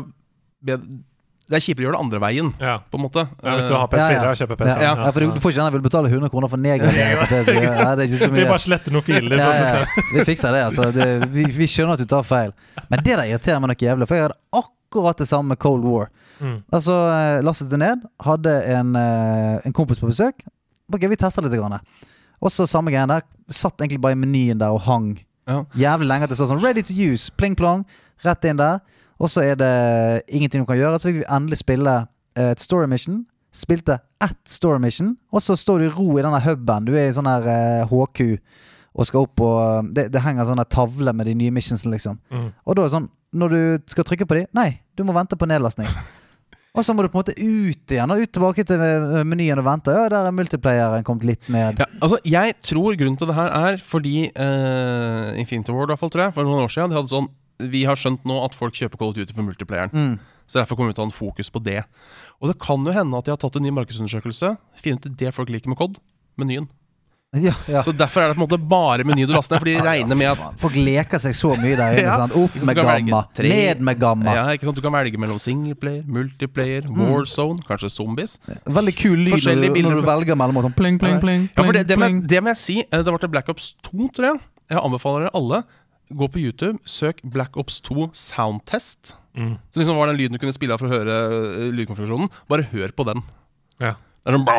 er kjipere å gjøre det andre veien, på en måte. Ja, hvis du har PS4 og kjøper PS4. Ja, for du får ikke gjerne vil betale 100 kroner for nedgradering på PS4. Det er ikke så mye. Vi bare sletter noen filer fra systemet. Vi fikser det, altså. Vi skjønner at du tar feil. Men det der irriterer meg nok jævlig, for jeg hadde akkurat det samme med Cold War. Altså, lastet det ned, hadde en kompis på besøk. Ok, vi testet litt grann. Og så samme greien der, satt egentlig bare i menyen der og hang jævlig lenge at det stod sånn, ready to use, pling plong, rett inn der. Og så er det ingenting du kan gjøre. Så fikk vi endelig spille et story mission. Spilte ett story mission. Og så står du i ro i denne hubben. Du er i sånn her HQ og skal opp og det henger sånne tavler med de nye missionsene liksom. Og da er det sånn, når du skal trykke på de, nei, du må vente på nedlastning. Og så må du på en måte ut igjen og ut tilbake til menyen og vente. Ja, der er multiplayeren kommet litt ned. Ja, altså, jeg tror grunnen til det her er fordi Infinity Ward i hvert fall, tror jeg, for noen år siden, de hadde sånn vi har skjønt nå at folk kjøper Call of Duty for multiplayeren. Så derfor kommer vi til å ha en fokus på det. Og det kan jo hende at de har tatt en ny markedsundersøkelse, finner ut det folk liker med COD, menyen. Så derfor er det på en måte bare meny du laster ned, fordi de regner med at folk leker seg så mye der inne, sant? Opp med gamma, ned med gamma. Ja, ikke sant? Du kan velge mellom singleplayer, multiplayer, Warzone, kanskje zombies. Veldig kul lyd når du velger mellom sånn pling, pling, pling. Ja, for det må jeg si, det var til Black Ops 2, tror jeg. Jeg anbefaler dere alle gå på YouTube, søk Black Ops 2 Soundtest. Så liksom var den lyden du kunne spille av for å høre lydkonfigurasjonen. Bare hør på den. Ja. Det er sånn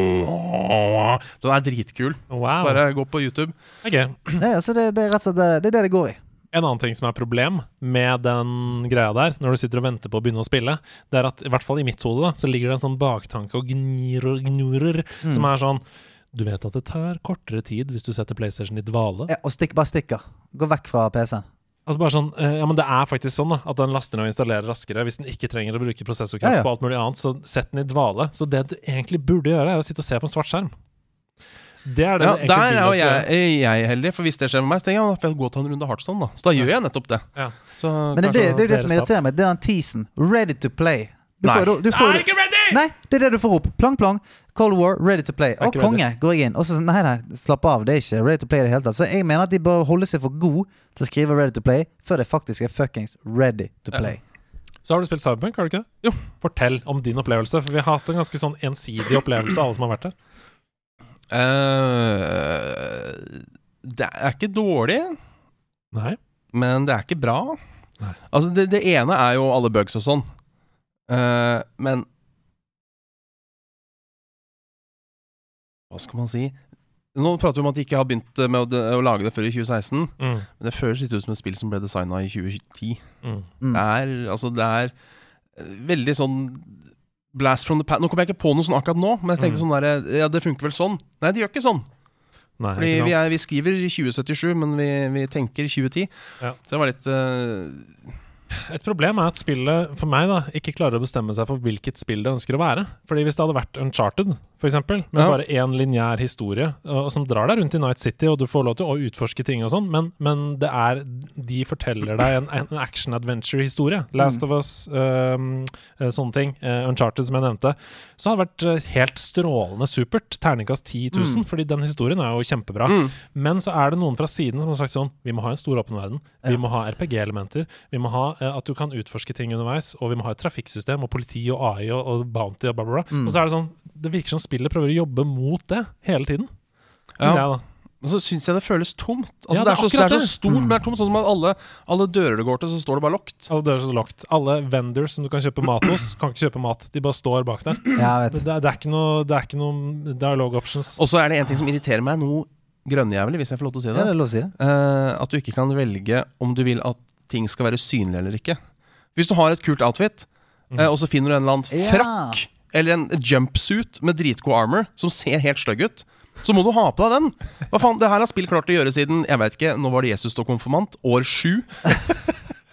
den er dritkul. Wow. Bare gå på YouTube. Ok. Så det er rett og slett det går i. En annen ting som er problem med den greia der, når du sitter og venter på å begynne å spille, det er at, i hvert fall i mitt hode da, så ligger det en sånn baktanke og gnurer, som er sånn, du vet at det tar kortere tid hvis du setter PlayStation i dvale. Ja, og bare stikker. Gå vekk fra PC-en. Altså bare sånn, ja, men det er faktisk sånn da, at den laster ned og installerer raskere hvis den ikke trenger å bruke prosessorkraft på alt mulig annet, så sett den i dvale. Så det du egentlig burde gjøre er å sitte og se på en svart skjerm. Det er det du egentlig der er jo jeg heldig, for hvis det skjer med meg, så tenker jeg, får jeg gå til en runde Hearthstone da. Så da gjør jeg nettopp det. Så, men det er det som irriterer meg, det er den teasen. Ready to play. Du får ikke ready! Nei, det er det du får opp. Plang, plang. Cold War, ready to play. Og konge, går jeg inn. Og så, nei, slapp av, det er ikke ready to play i det hele tatt. Så jeg mener at de bør holde seg for god til å skrive ready to play, før det faktisk er fuckings ready to play. Så har du spilt Cyberpunk, har du ikke det? Jo. Fortell om din opplevelse, for vi har hatt en ganske sånn ensidig opplevelse, alle som har vært her. Det er ikke dårlig. Nei. Men det er ikke bra. Nei. Altså, det ene er jo alle bugs og sånn. Men hva skal man si? Nå prater vi om at de ikke har begynt med å lage det før i 2016, men det føles litt ut som et spill som ble designet i 2010. Det er veldig sånn blast from the past. Nå kommer jeg ikke på noe sånn akkurat nå, men jeg tenkte sånn der, ja, det funker vel sånn. Nei, det gjør ikke sånn. Nei, fordi ikke sant? vi skriver 2077, men vi tenker 2010. Ja. Så det var litt Et problem er at spillet, for meg da, ikke klarer å bestemme seg for hvilket spill det ønsker å være. Fordi hvis det hadde vært Uncharted, for eksempel, med bare en lineær historie, og som drar deg rundt i Night City, og du får lov til å utforske ting og sånn, men det er, de forteller deg en action-adventure-historie. Last of Us, sånne ting, Uncharted som jeg nevnte, så har det vært helt strålende supert, terningkast 10 000, fordi den historien er jo kjempebra. Men så er det noen fra siden som har sagt sånn, vi må ha en stor åpen verden, vi må ha RPG-elementer, vi må ha at du kan utforske ting underveis, og vi må ha et trafikksystem, og politi, og AI, og bounty, og bla bla bla. Og så er det sånn, det virker som spillet prøver å jobbe mot det hele tiden. Synes jeg da. Og så synes jeg det føles tomt. Altså, det er så stort, men det er tomt, sånn som at alle dører du går til, så står det bare locked. Alle dører så locked. Alle vendors som du kan kjøpe mat hos, kan ikke kjøpe mat. De bare står bak der. Det er ikke noe dialogue options. Og så er det en ting som irriterer meg, noe grønnjævlig, hvis jeg får lov til å si det. Ja, det er lov å si det. At du ikke kan velge om du vil at ting skal være synlige eller ikke. Hvis du har et kult outfit, og så finner du en eller annen frakk, eller en jumpsuit med dritgod armor, som ser helt støgg ut, så må du ha på deg den. Hva faen, det her har spill klart å gjøre siden, jeg vet ikke, nå var det Jesus og konfirmant, år 7.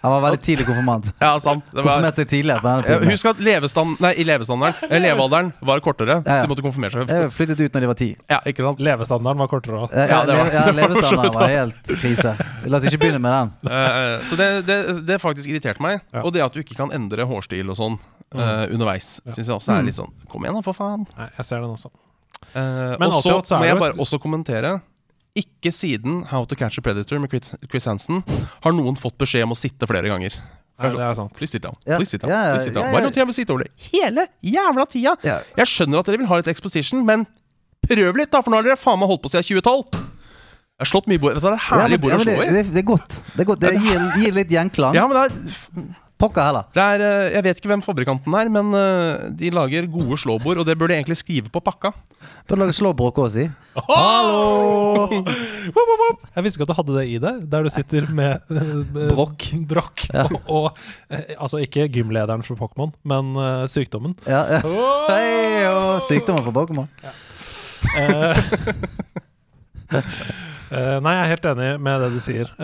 Han var veldig tidlig konfirmant. Ja, sant. Konfirmerte seg tidligere på denne tiden. Husk at levealderen var kortere, så de måtte konfirmere seg. Jeg flyttet ut når de var 10. Ja, ikke sant? Levestandarden var kortere også. Levestandarden var helt krise. La oss ikke begynne med den. Så det faktisk irriterte meg. Og det at du ikke kan endre hårstil og sånn underveis, synes jeg også litt sånn, kom igjen da, for faen. Nei, jeg ser den også. Men også må jeg bare også kommentere, ikke siden How to Catch a Predator med Chris Hansen har noen fått beskjed om å sitte flere ganger. Nei, det er sant. Please sit down. Please sit down. Why don't you have a seat over det? Hele jævla tida. Jeg skjønner at dere vil ha litt exposition, men prøv litt da, for nå har dere faen meg holdt på siden 2012. Jeg har slått mye bord. Dette er herlig bord å slå i. Det er godt. Det gir litt gjenklang. Ja, men det er... Pokker heller. Jeg vet ikke hvem fabrikanten er, men de lager gode slåbord, og det burde de egentlig skrive på pakka. Burde lage slåbord også, si. Hallo! Jeg visste ikke at du hadde det i deg, der du sitter med brokk. Og altså ikke gymlederen for Pokémon, men sykdommen. Ja. Hei, og sykdommen for Pokémon. Nei, jeg er helt enig med det du sier.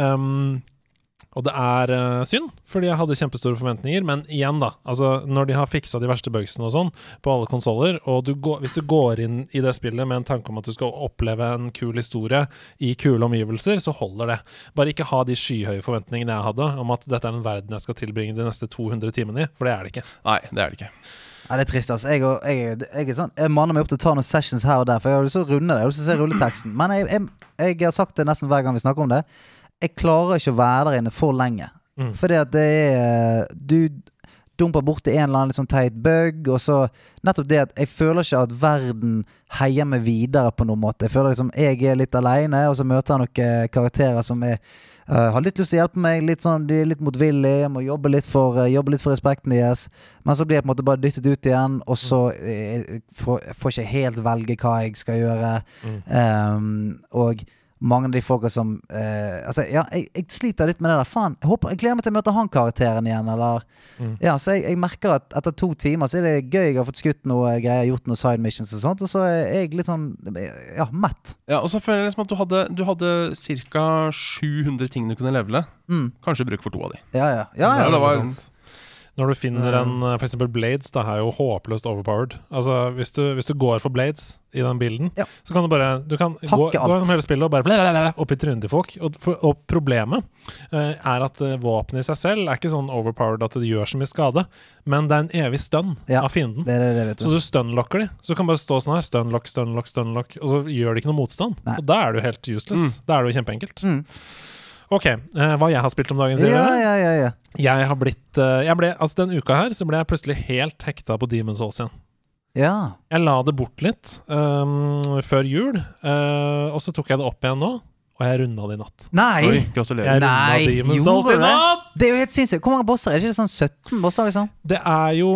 Og det er synd, fordi jeg hadde kjempestore forventninger. Men igjen da, altså når de har fikset de verste bugsene og sånn på alle konsoler, og hvis du går inn i det spillet med en tanke om at du skal oppleve en kul historie i kule omgivelser, så holder det. Bare ikke ha de skyhøye forventningene jeg hadde om at dette er en verden jeg skal tilbringe de neste 200 timene i, for det er det ikke. Nei, det er det ikke. Ja, det er trist, altså. Jeg er sånn, jeg manner meg opp til å ta noen sessions her og der, for jeg har lyst til å runde det, jeg har lyst til å se rulleteksten. Men jeg har sagt det nesten hver gang vi snakker om det. Jeg klarer ikke å være der inne for lenge. Fordi at det er du dumper bort til en eller annen litt sånn teit bug, og så nettopp det at jeg føler ikke at verden heier meg videre på noen måte. Jeg føler liksom jeg er litt alene, og så møter jeg noen karakterer som har litt lyst til å hjelpe meg, litt sånn, de er litt motvillige, jeg må jobbe litt for respekten deres, men så blir jeg på en måte bare dyttet ut igjen, og så får ikke helt velge hva jeg skal gjøre. Og mange av de folka som jeg sliter litt med det der. Faen, jeg gleder meg til å møte han karakteren igjen eller, så jeg merker at etter 2 timer så er det gøy. Jeg har fått skutt noe greier, gjort noen side missions og sånt, og så er jeg litt sånn mett. Ja, og så føler jeg liksom at du hadde cirka 700 ting du kunne levele. Kanskje bruk for 2 av de. Ja, det var sant. Når du finner for eksempel Blades, det er jo håpløst overpowered. Altså, hvis du går for Blades i den bilden, så kan du kan gå gjennom hele spillet og bare opp i trynet til folk. Og problemet er at våpen i seg selv er ikke sånn overpowered at det gjør så mye skade, men det er en evig stun av fienden. Det vet du. Så du stunlocker de. Så du kan bare stå sånn her, stunlock, og så gjør det ikke noe motstand. Og da er du helt useless. Da er du kjempeenkelt. Ok, hva jeg har spilt om dagen, sier dere? Jeg har blitt altså den uka her så ble jeg plutselig helt hekta på Demon's Souls igjen. Jeg la det bort litt før jul, og så tok jeg det opp igjen nå, og jeg rundet det i natt. Nei! Oi, gratulerer. Jeg rundet Demon's Souls i natt! Det er jo helt sinnssykt. Hvor mange bosser? Er det ikke sånn 17 bosser liksom? Det er jo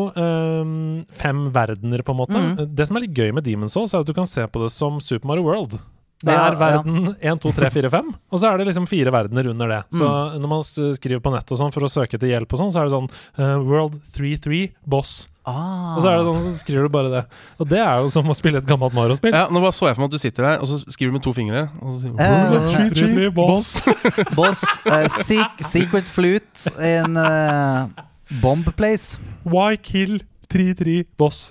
5 verdener på en måte. Det som er litt gøy med Demon's Souls er at du kan se på det som Super Mario World. Det er verden 1, 2, 3, 4, 5 og så er det liksom 4 verdener under det. Så når man skriver på nett og sånn for å søke til hjelp og sånn, så er det sånn World 3-3 boss. Og så er det sånn, så skriver du bare det. Og det er jo som å spille et gammelt Mario-spill. Ja, nå bare så jeg for meg at du sitter der, og så skriver du med 2 fingre, og så sier du World 3-3 boss. Boss, secret flute in bomb place. Why kill 3-3 boss?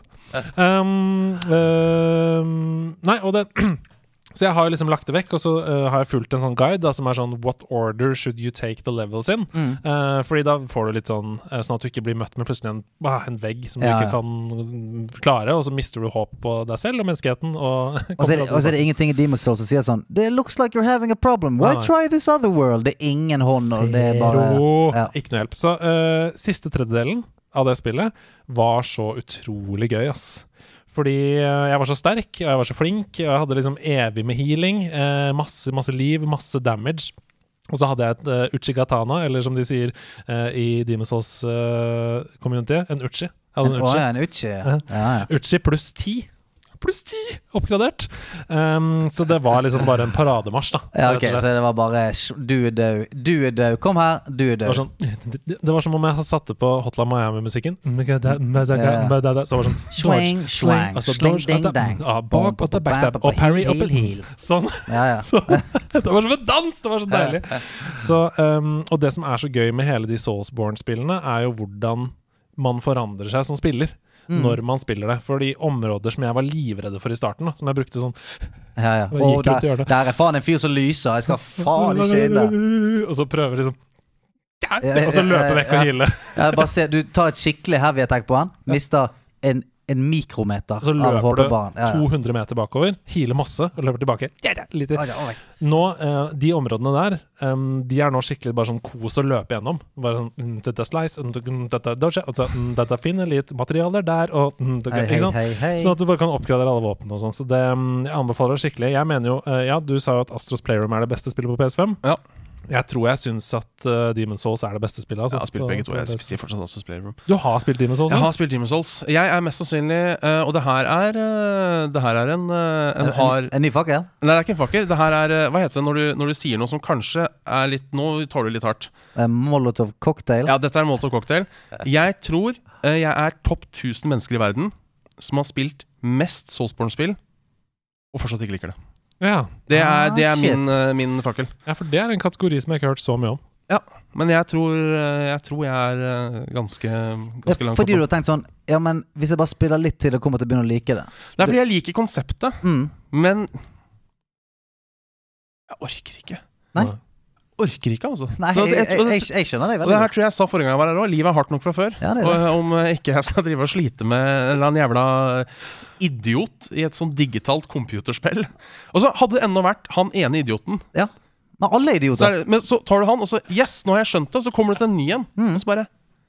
Nei, og det så jeg har liksom lagt det vekk, og så har jeg fulgt en sånn guide da, som er sånn what order should you take the levels in? Fordi da får du litt sånn at du ikke blir møtt med plutselig en vegg som du ikke kan klare, og så mister du håp på deg selv og menneskeheten. Og så er det ingenting i Demon's Souls som sier sånn it looks like you're having a problem, why try this other world? Det er ingen hånd, og det er bare ikke noe hjelp. Så siste tredjedelen av det spillet var så utrolig gøy, ass. Fordi jeg var så sterk, og jeg var så flink, og jeg hadde liksom evig med healing, masse liv, masse damage. Og så hadde jeg et Uchigatana, eller som de sier i Demon's Souls community, en Uchi. En Uchi. Uchi pluss 10 pluss 10 oppgradert. Så det var liksom bare en parademarsj da. Ja, ok, så det var bare du er død, kom her, du er død. Det var som om jeg satte på Hotline Miami-musikken. Så var det sånn swing, ding, dang. Bak, backstab, og parry, opp sånn. Så, det var som en dans, det var så deilig. Så, og det som er så gøy med hele de Soulsborne-spillene er jo hvordan man forandrer seg som spiller når man spiller det. For de områder som jeg var livredde for i starten da, som jeg brukte sånn og der er faen en fyr som lyser, jeg skal faen ikke inn der. Og så prøver liksom og så løper vekk og heale. Bare se, du tar et skikkelig heavy attack på han, mister en mikrometer så av HP-baren. Så løper du 200 meter bakover, healer masse og løper tilbake. Nå, de områdene der, de er nå skikkelig bare sånn kos å løpe gjennom. Bare sånn, dette slice, dette dodge, og så dette finner litt materialer der, og ikke sant? Sånn at du bare kan oppgradere alle våpen og sånn. Så det, jeg anbefaler det skikkelig. Jeg mener jo, du sa jo at Astros Playroom er det beste spillet på PS5. Ja. Jeg synes at Demon's Souls er det beste spillet altså. Jeg har spilt begge to, jeg sier fortsatt Astros Playroom. Du har spilt Demon's Souls? Jeg har spilt Demon's Souls. Jeg er mest sannsynlig, og det her er en ny fakkel? Nei, det er ikke en fakkel. Det her er, hva heter det når du sier noe som kanskje er litt, nå tar du litt hardt. Molotov cocktail? Ja, dette er en Molotov cocktail. Jeg tror jeg er topp 1000 mennesker i verden som har spilt mest Soulsborne-spill og fortsatt ikke liker det. Ja. Det er min fakkel. Ja, for det er en kategori som jeg ikke har hørt så mye om. Ja, men jeg tror jeg er ganske langt fordi du har tenkt sånn, ja, men hvis jeg bare spiller litt til og kommer til å begynne å like det. Det er fordi jeg liker konseptet, men jeg orker ikke. Nei. Orker ikke, altså. Nei, jeg skjønner det veldig. Og det her tror jeg sa forrige gang jeg var her også. Livet er hardt nok fra før. Ja, og om ikke jeg skal drive og slite med en eller annen jævla idiot i et sånn digitalt computerspill. Og så hadde det enda vært han ene idioten. Ja, men alle idioter. Men så tar du han, og så, yes, nå har jeg skjønt det, så kommer det til en ny en. Og så bare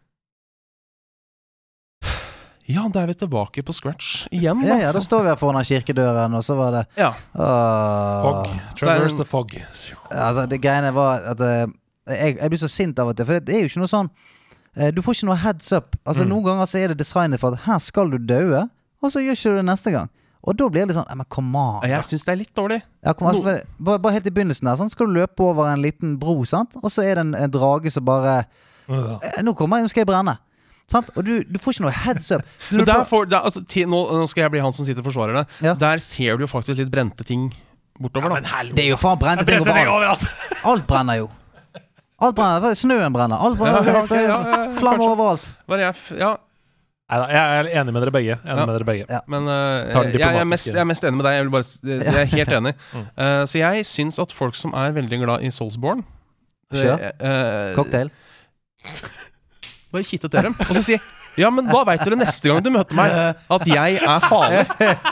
ja, da er vi tilbake på scratch igjen da. Ja, da står vi her foran kirkedøren, og så var det fog, traverse the fog. Altså, det greiene var at jeg blir så sint av det, for det er jo ikke noe sånn du får ikke noe heads up. Altså, noen ganger så er det designet for at her skal du døde, og så gjør ikke du det neste gang. Og da blir det sånn, men come on. Jeg synes det er litt dårlig. Ja, bare helt i begynnelsen der, sånn, skal du løpe over en liten bro, sant? Og så er det en drage som bare nå skal jeg brenne. Sant? Og du får ikke noe heads up. Nå skal jeg bli han som sitter og forsvarer det. Ja. Der ser du jo faktisk litt brente ting bortover da. Det er jo faen brente ting overalt. Alt brenner jo. Alt brenner, snøen brenner. Alt brenner, flammer overalt. Jeg er enig med dere begge. Men jeg er mest enig med deg. Jeg er helt enig. Så jeg synes at folk som er veldig glad i Soulsborne cocktail bare kitte til dem, og så si ja, men da vet du det neste gang du møter meg at jeg er farlig.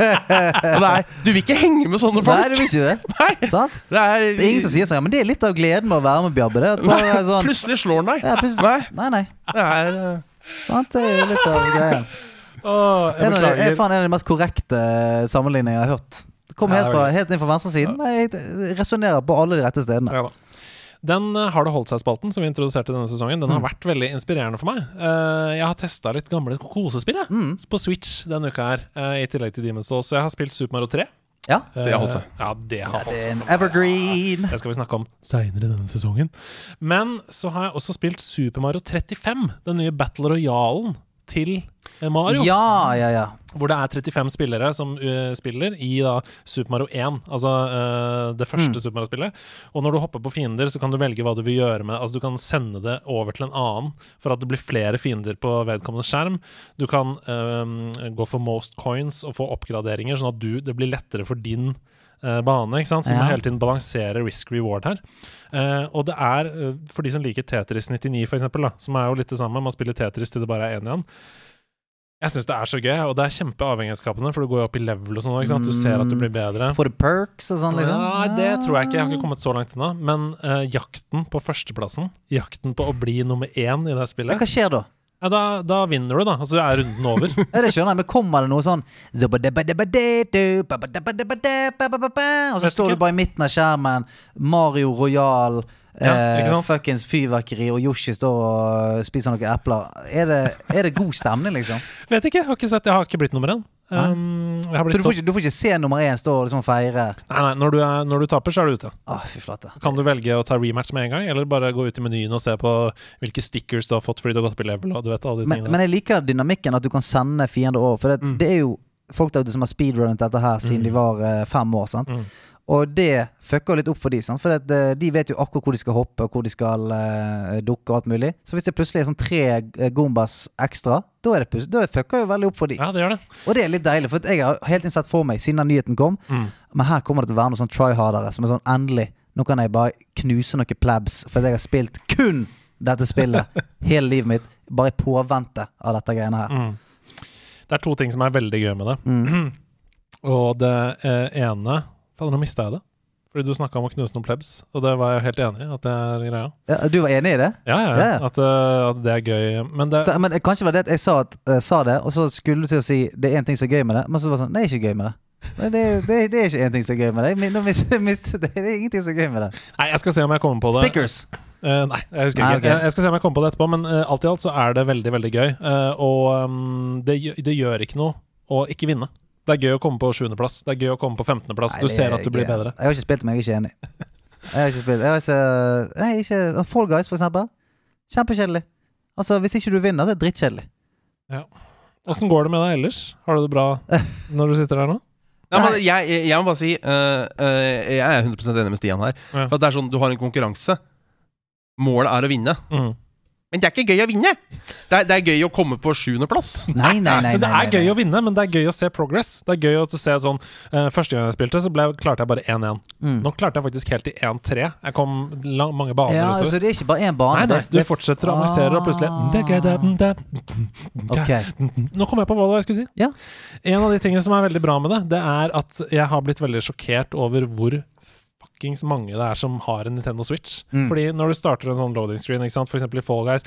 Du vil ikke henge med sånne folk. Nei, du vil ikke det. Nei. Sant? Det er ingen som sier sånn, ja, men det er litt av gleden med å være med Bjabbe. Sånn, plutselig slår den deg. Ja, nei. Det er sant, det er jo litt av greien. Jeg fant en av de mest korrekte sammenligningene jeg har hørt. Det kom helt inn fra venstre siden, men jeg resonerer på alle de rette stedene. Ja da. Den Har det holdt seg-spalten som vi introduserte denne sesongen, den har vært veldig inspirerende for meg. Jeg har testet litt gamle kosespill på Switch denne uka her, i tillegg til Demon's Souls. Så jeg har spilt Super Mario 3. Ja, det har holdt seg. Ja, det har holdt seg. Det er en evergreen. Det skal vi snakke om senere denne sesongen. Men så har jeg også spilt Super Mario 35, den nye Battle Royalen til Mario. Ja. Hvor det er 35 spillere som spiller i da Super Mario 1, altså det første Super Mario-spillet. Og når du hopper på fiender, så kan du velge hva du vil gjøre med. Altså du kan sende det over til en annen for at det blir flere fiender på vedkommende skjerm. Du kan gå for most coins og få oppgraderinger, sånn at det blir lettere for din bane, ikke sant? Så du må hele tiden balansere risk-reward her. Og det er, for de som liker Tetris 99 for eksempel, da, som er jo litt det samme, man spiller Tetris til det bare er en igjen. Jeg synes det er så gøy, og det er kjempeavhengighetsskapende, for du går jo opp i level og sånn, ikke sant? Du ser at du blir bedre. Får du perks og sånn, liksom? Ja, det tror jeg ikke. Jeg har ikke kommet så langt ennå. Men jakten på førsteplassen, jakten på å bli nummer 1 i det spillet. Hva skjer da? Ja, da vinner du da, altså er runden over. Ja, det skjønner jeg, men kommer det noe sånn og så står du bare i midten av skjermen, Mario Royal, fuckings fyrverkeri, og Yoshi står og spiser noen epler. Er det god stemning, liksom? Vet ikke, jeg har ikke blitt nummer 1. Så du får ikke se nummer 1 stå og liksom feire? Nei, når du taper så du ute. Fy flate. Kan du velge å ta rematch med en gang, eller bare gå ut i menyen og se på hvilke stickers du har fått fordi du har gått opp i level, og du vet alle de tingene. Men jeg liker dynamikken at du kan sende fiender over, for det er jo folk der ute som har speedrunnet dette her siden de var 5 år, sant? Og det fucker litt opp for de, sant? For de vet jo akkurat hvor de skal hoppe, og hvor de skal dukke og alt mulig. Så hvis det plutselig er sånn 3 Goombas ekstra, da fucker jo veldig opp for de. Ja, det gjør det. Og det er litt deilig, for jeg har helt innsett for meg, siden nyheten kom, men her kommer det til å være noen sånn tryhardere, som er sånn endelig, nå kan jeg bare knuse noen plebs, for jeg har spilt kun dette spillet hele livet mitt, bare i påvente av dette greiene her. Det er 2 ting som er veldig gøy med det. Og det ene... Nå mistet jeg det. Fordi du snakket om å knuse noen plebs, og det var jeg helt enig i at det er greia. Ja, du var enig i det? Ja. At det er gøy. Men kanskje var det at jeg sa det, og så skulle du til å si det er en ting som er gøy med det, men så var det sånn, det er ikke gøy med det. Det er ikke en ting som er gøy med det. Det er ingenting som er gøy med det. Nei, jeg skal se om jeg kommer på det. Stickers? Nei, jeg husker ikke. Jeg skal se om jeg kommer på det etterpå, men alt i alt så er det veldig, veldig gøy. Og det gjør ikke noe å ikke vinne. Det er gøy å komme på 7. plass. Det er gøy å komme på 15. plass. Du ser at du blir bedre. Jeg har ikke spilt, men jeg er ikke enig. Jeg har ikke spilt. Fall Guys, for eksempel. Kjempekjedelig. Altså, hvis ikke du vinner, så er det drittkjedelig. Ja. Hvordan går det med deg ellers? Har du det bra når du sitter der nå? Ja, men jeg må bare si jeg er 100% enig med Stian her. For at det er sånn, du har en konkurranse. Målet er å vinne. Men det er ikke gøy å vinne. Det er gøy å komme på 7. plass. Nei. Det er gøy å vinne, men det er gøy å se progress. Det er gøy å se sånn første gang jeg spilte, så klarte jeg bare 1-1. Nå klarte jeg faktisk helt til 1-3. Jeg kom mange baner utover. Ja, så det er ikke bare en bane. Nei, du fortsetter å analysere, og plutselig Nå kom jeg på hva jeg skulle si. Ja. En av de tingene som er veldig bra med det er at jeg har blitt veldig sjokkert over hvor mange det er som har en Nintendo Switch. Fordi når du starter en sånn loading screen, ikke sant? For eksempel i Fall Guys,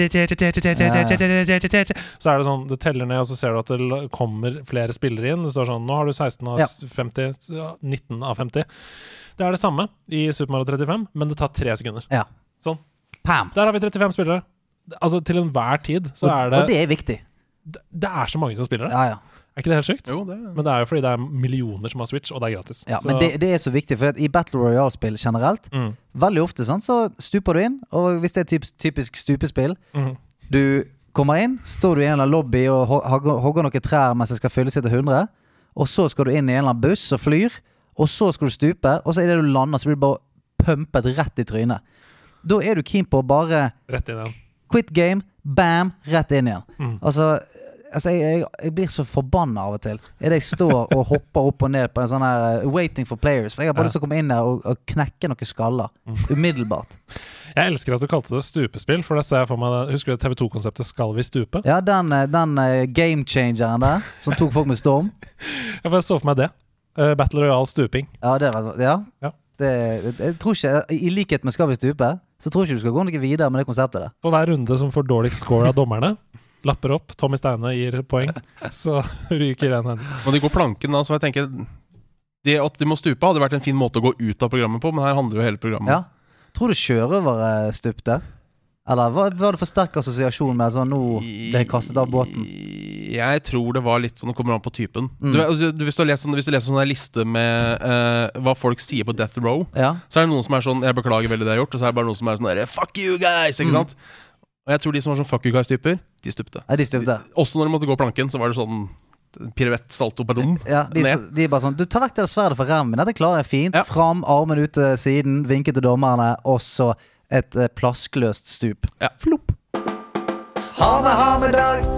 så er det sånn, det teller ned, og så ser du at det kommer flere spillere inn. Det står sånn, nå har du 16 av 50, 19 av 50. Det er det samme i Super Mario 35, men det tar 3 sekunder. Ja. Sånn. Pam! Der har vi 35 spillere. Altså til enhver tid så er det... Og det er viktig. Det er så mange som spiller det. Ja. Er ikke det helt sykt? Jo, Men det er jo fordi det er millioner som har Switch, og det er gratis. Ja, men det er så viktig, for at i Battle Royale-spill generelt, veldig ofte sånn, så stuper du inn, og hvis det er typisk stupespill, du kommer inn, står du i en eller annen lobby og hogger noen trær mens det skal fylles til 100, og så skal du inn i en eller annen buss og flyr, og så skal du stupe, og så er det du lander, så blir du bare pumpet rett i trynet. Da er du keen på å bare... Rett inn igjen. Quit game, bam, rett inn igjen. Altså jeg blir så forbannet av og til. Jeg står og hopper opp og ned på en sånn her waiting for players. For jeg har bare lyst til å komme inn der og knekke noen skaller. Umiddelbart. Jeg elsker at du kalte det stupespill, for det ser jeg for meg. Husker du TV2-konseptet Skal vi stupe? Ja, den game changeren der, som tok folk med storm. Jeg bare så for meg det. Battle Royale stuping. Ja, det var, ja. Jeg tror ikke, i likhet med Skal vi stupe, så tror ikke du skal gå noe videre med det konseptet der. På hver runde som får dårligst score av dommerne, lapper opp, Tommy Steine gir poeng, så ryker en hen. Og de går planken da, så jeg tenker det at de må stupe hadde vært en fin måte å gå ut av programmet på, men her handler jo hele programmet. Ja. Tror du kjøreover stupte? Eller var det for sterk assosiasjon med sånn, nå ble jeg kastet av båten? Jeg tror det var litt sånn, det kommer an på typen. Hvis du leser sånn en liste med hva folk sier på Death Row, så er det noen som er sånn, jeg beklager veldig det jeg har gjort, og så er det bare noen som er sånn, fuck you guys, ikke sant? Og jeg tror de som var sånn fuck you guys-typer, de stupte. Ja, de stupte. Også når de måtte gå planken, så var det sånn piruett, salto, padon. Ja, de er bare sånn, du tar vekk det sverdet fra remmen, dette klarer jeg fint. Fram, armen ut til siden, vinket til dommerne, og så et plaskløst stup. Flopp. Ha med dag,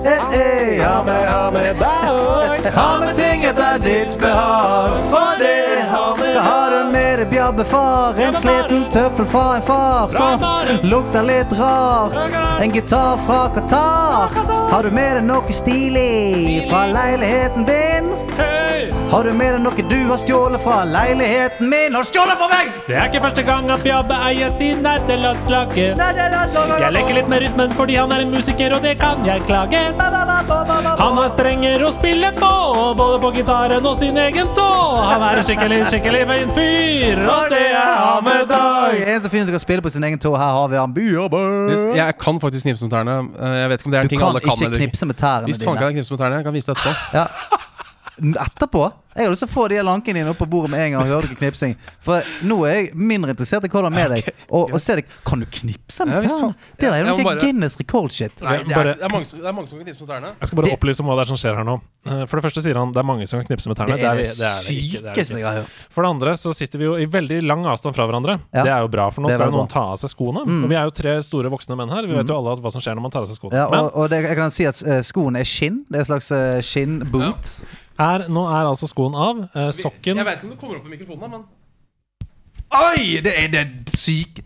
ha med dag. Ha med ting etter ditt behag, for det har du med deg, bjabbefar. En sliten tøffel fra en far som lukter litt rart. En gitar fra Qatar. Har du med deg noe stilig fra leiligheten din? Har du med deg noe du har stjålet fra leiligheten min? Har du stjålet fra meg? Det er ikke første gang at Bjabbe er gjest i Nerdelandslaget. Jeg leker litt med rytmen fordi han er en musiker, og det kan jeg klage. Han har strenger å spille på, både på gitaren og sin egen tå. Han er en skikkelig fin fyr, og det er han med dag. En som finner som kan spille på sin egen tå. Her har vi han Bjabbe. Jeg kan faktisk knipse med tærne. Jeg vet ikke om det er en ting alle kan. Du kan ikke knipse med tærne dine. Visst faen kan jeg knipse med tærne. Jeg kan vise det etterpå. etterpå. Jeg har lyst til å få de lankene dine opp på bordet med en gang og høre dere knipsing. For nå er jeg mindre interessert i hva du har med deg. Og se deg, kan du knipse med tærne? Det er jo noe Guinness record-shit. Nei, det er mange som kan knipse med tærne. Jeg skal bare opplyse om hva det er som skjer her nå. For det første sier han det er mange som kan knipse med tærne. Det er det sykeste jeg har hørt. For det andre så sitter vi jo i veldig lang avstand fra hverandre. Det er jo bra, for nå skal noen ta av seg skoene. Og vi er jo 3 store voksne menn her. Vi vet jo alle hva som skjer når man tar av seg skoene. Ja, og jeg kan si at skoene er skinn. Det er en slags skinnboot. Nå er altså skoen av. Sokken Jeg vet ikke om det kommer opp i mikrofonen, men oi, det er det syke.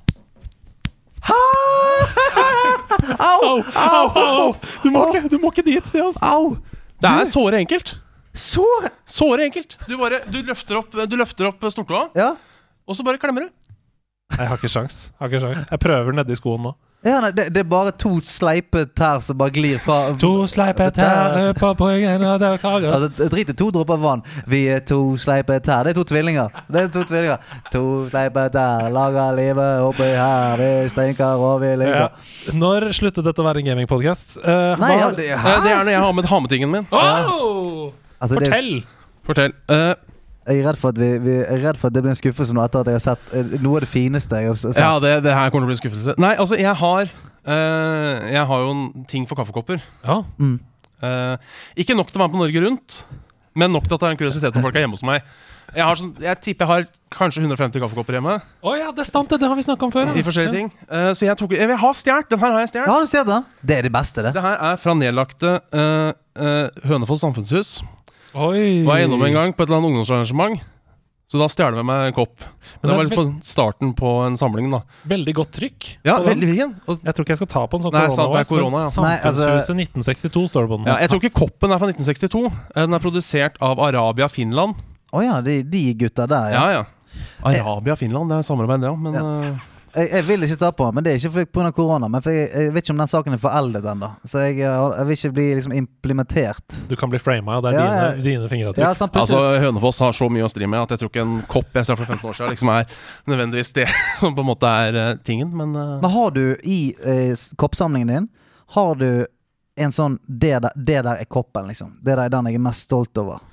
Au! Du må ikke dit, Stian. Au! det er såre enkelt. Såre Enkelt. Du løfter opp stortåa, Ja. og så bare klemmer du. Jeg har ikke sjans. Jeg prøver nedi skoen nå. Ja, nei, det er bare 2 sleipe tær som bare glir fra 2 sleipe tær på bryggen og der kager. Altså, drit i 2 dråper vann. Vi er 2 sleipe tær. Det er 2 tvillinger. 2 sleipe tær, lager livet oppi her. Vi stinker og vi ligger. Ja. Når sluttet dette å være en gamingpodcast? Nei, ja, det er når jeg har med hametingen min. Altså, Fortell. Jeg er redd for at det blir en skuffelse nå etter at jeg har sett noe av det fineste jeg har sett. Ja, det her kommer til å bli en skuffelse. Nei, altså, jeg har jo en ting for kaffekopper. Ja. Ikke nok til å være på Norge Rundt, men nok til at det er en kuriositet når folk er hjemme hos meg. Jeg tipper jeg har kanskje 150 kaffekopper hjemme. Ja, det er sant, det har vi snakket om før. I forskjellige ting. Så jeg har stjert. Den her har jeg stjert. Ja, du ser den. Det er det beste, det. Det her er fra nedlagte Hønefoss samfunnshus. Oi. Var jeg innom en gang på et eller annet ungdomsarrangement. Så da stjal jeg med meg en kopp. Men det var litt på starten på en samling, da. Veldig godt trykk. Ja, veldig fin. Jeg tror ikke jeg skal ta på en sånn korona. Samfunnshuset 1962 står det på den. Ja, jeg tror ikke koppen er fra 1962. Den er produsert av Arabia Finland. Ja, de gutta der, ja. Arabia Finland, det er samarbeid, ja. Men jeg vil ikke ta på, men det er ikke på grunn av korona. Men for jeg vet ikke om den saken er foreldet ennå. Så jeg vil ikke bli liksom implementert. Du kan bli frama, og det er dine fingeravtrykk. Ja, altså, Hønefoss har så mye å stri med at jeg tror ikke en kopp jeg ser for 15 år siden liksom er nødvendigvis det som på en måte er tingen. Men har du i koppsamlingen din, har du en sånn det der er koppen, liksom? Det der er den jeg er mest stolt over.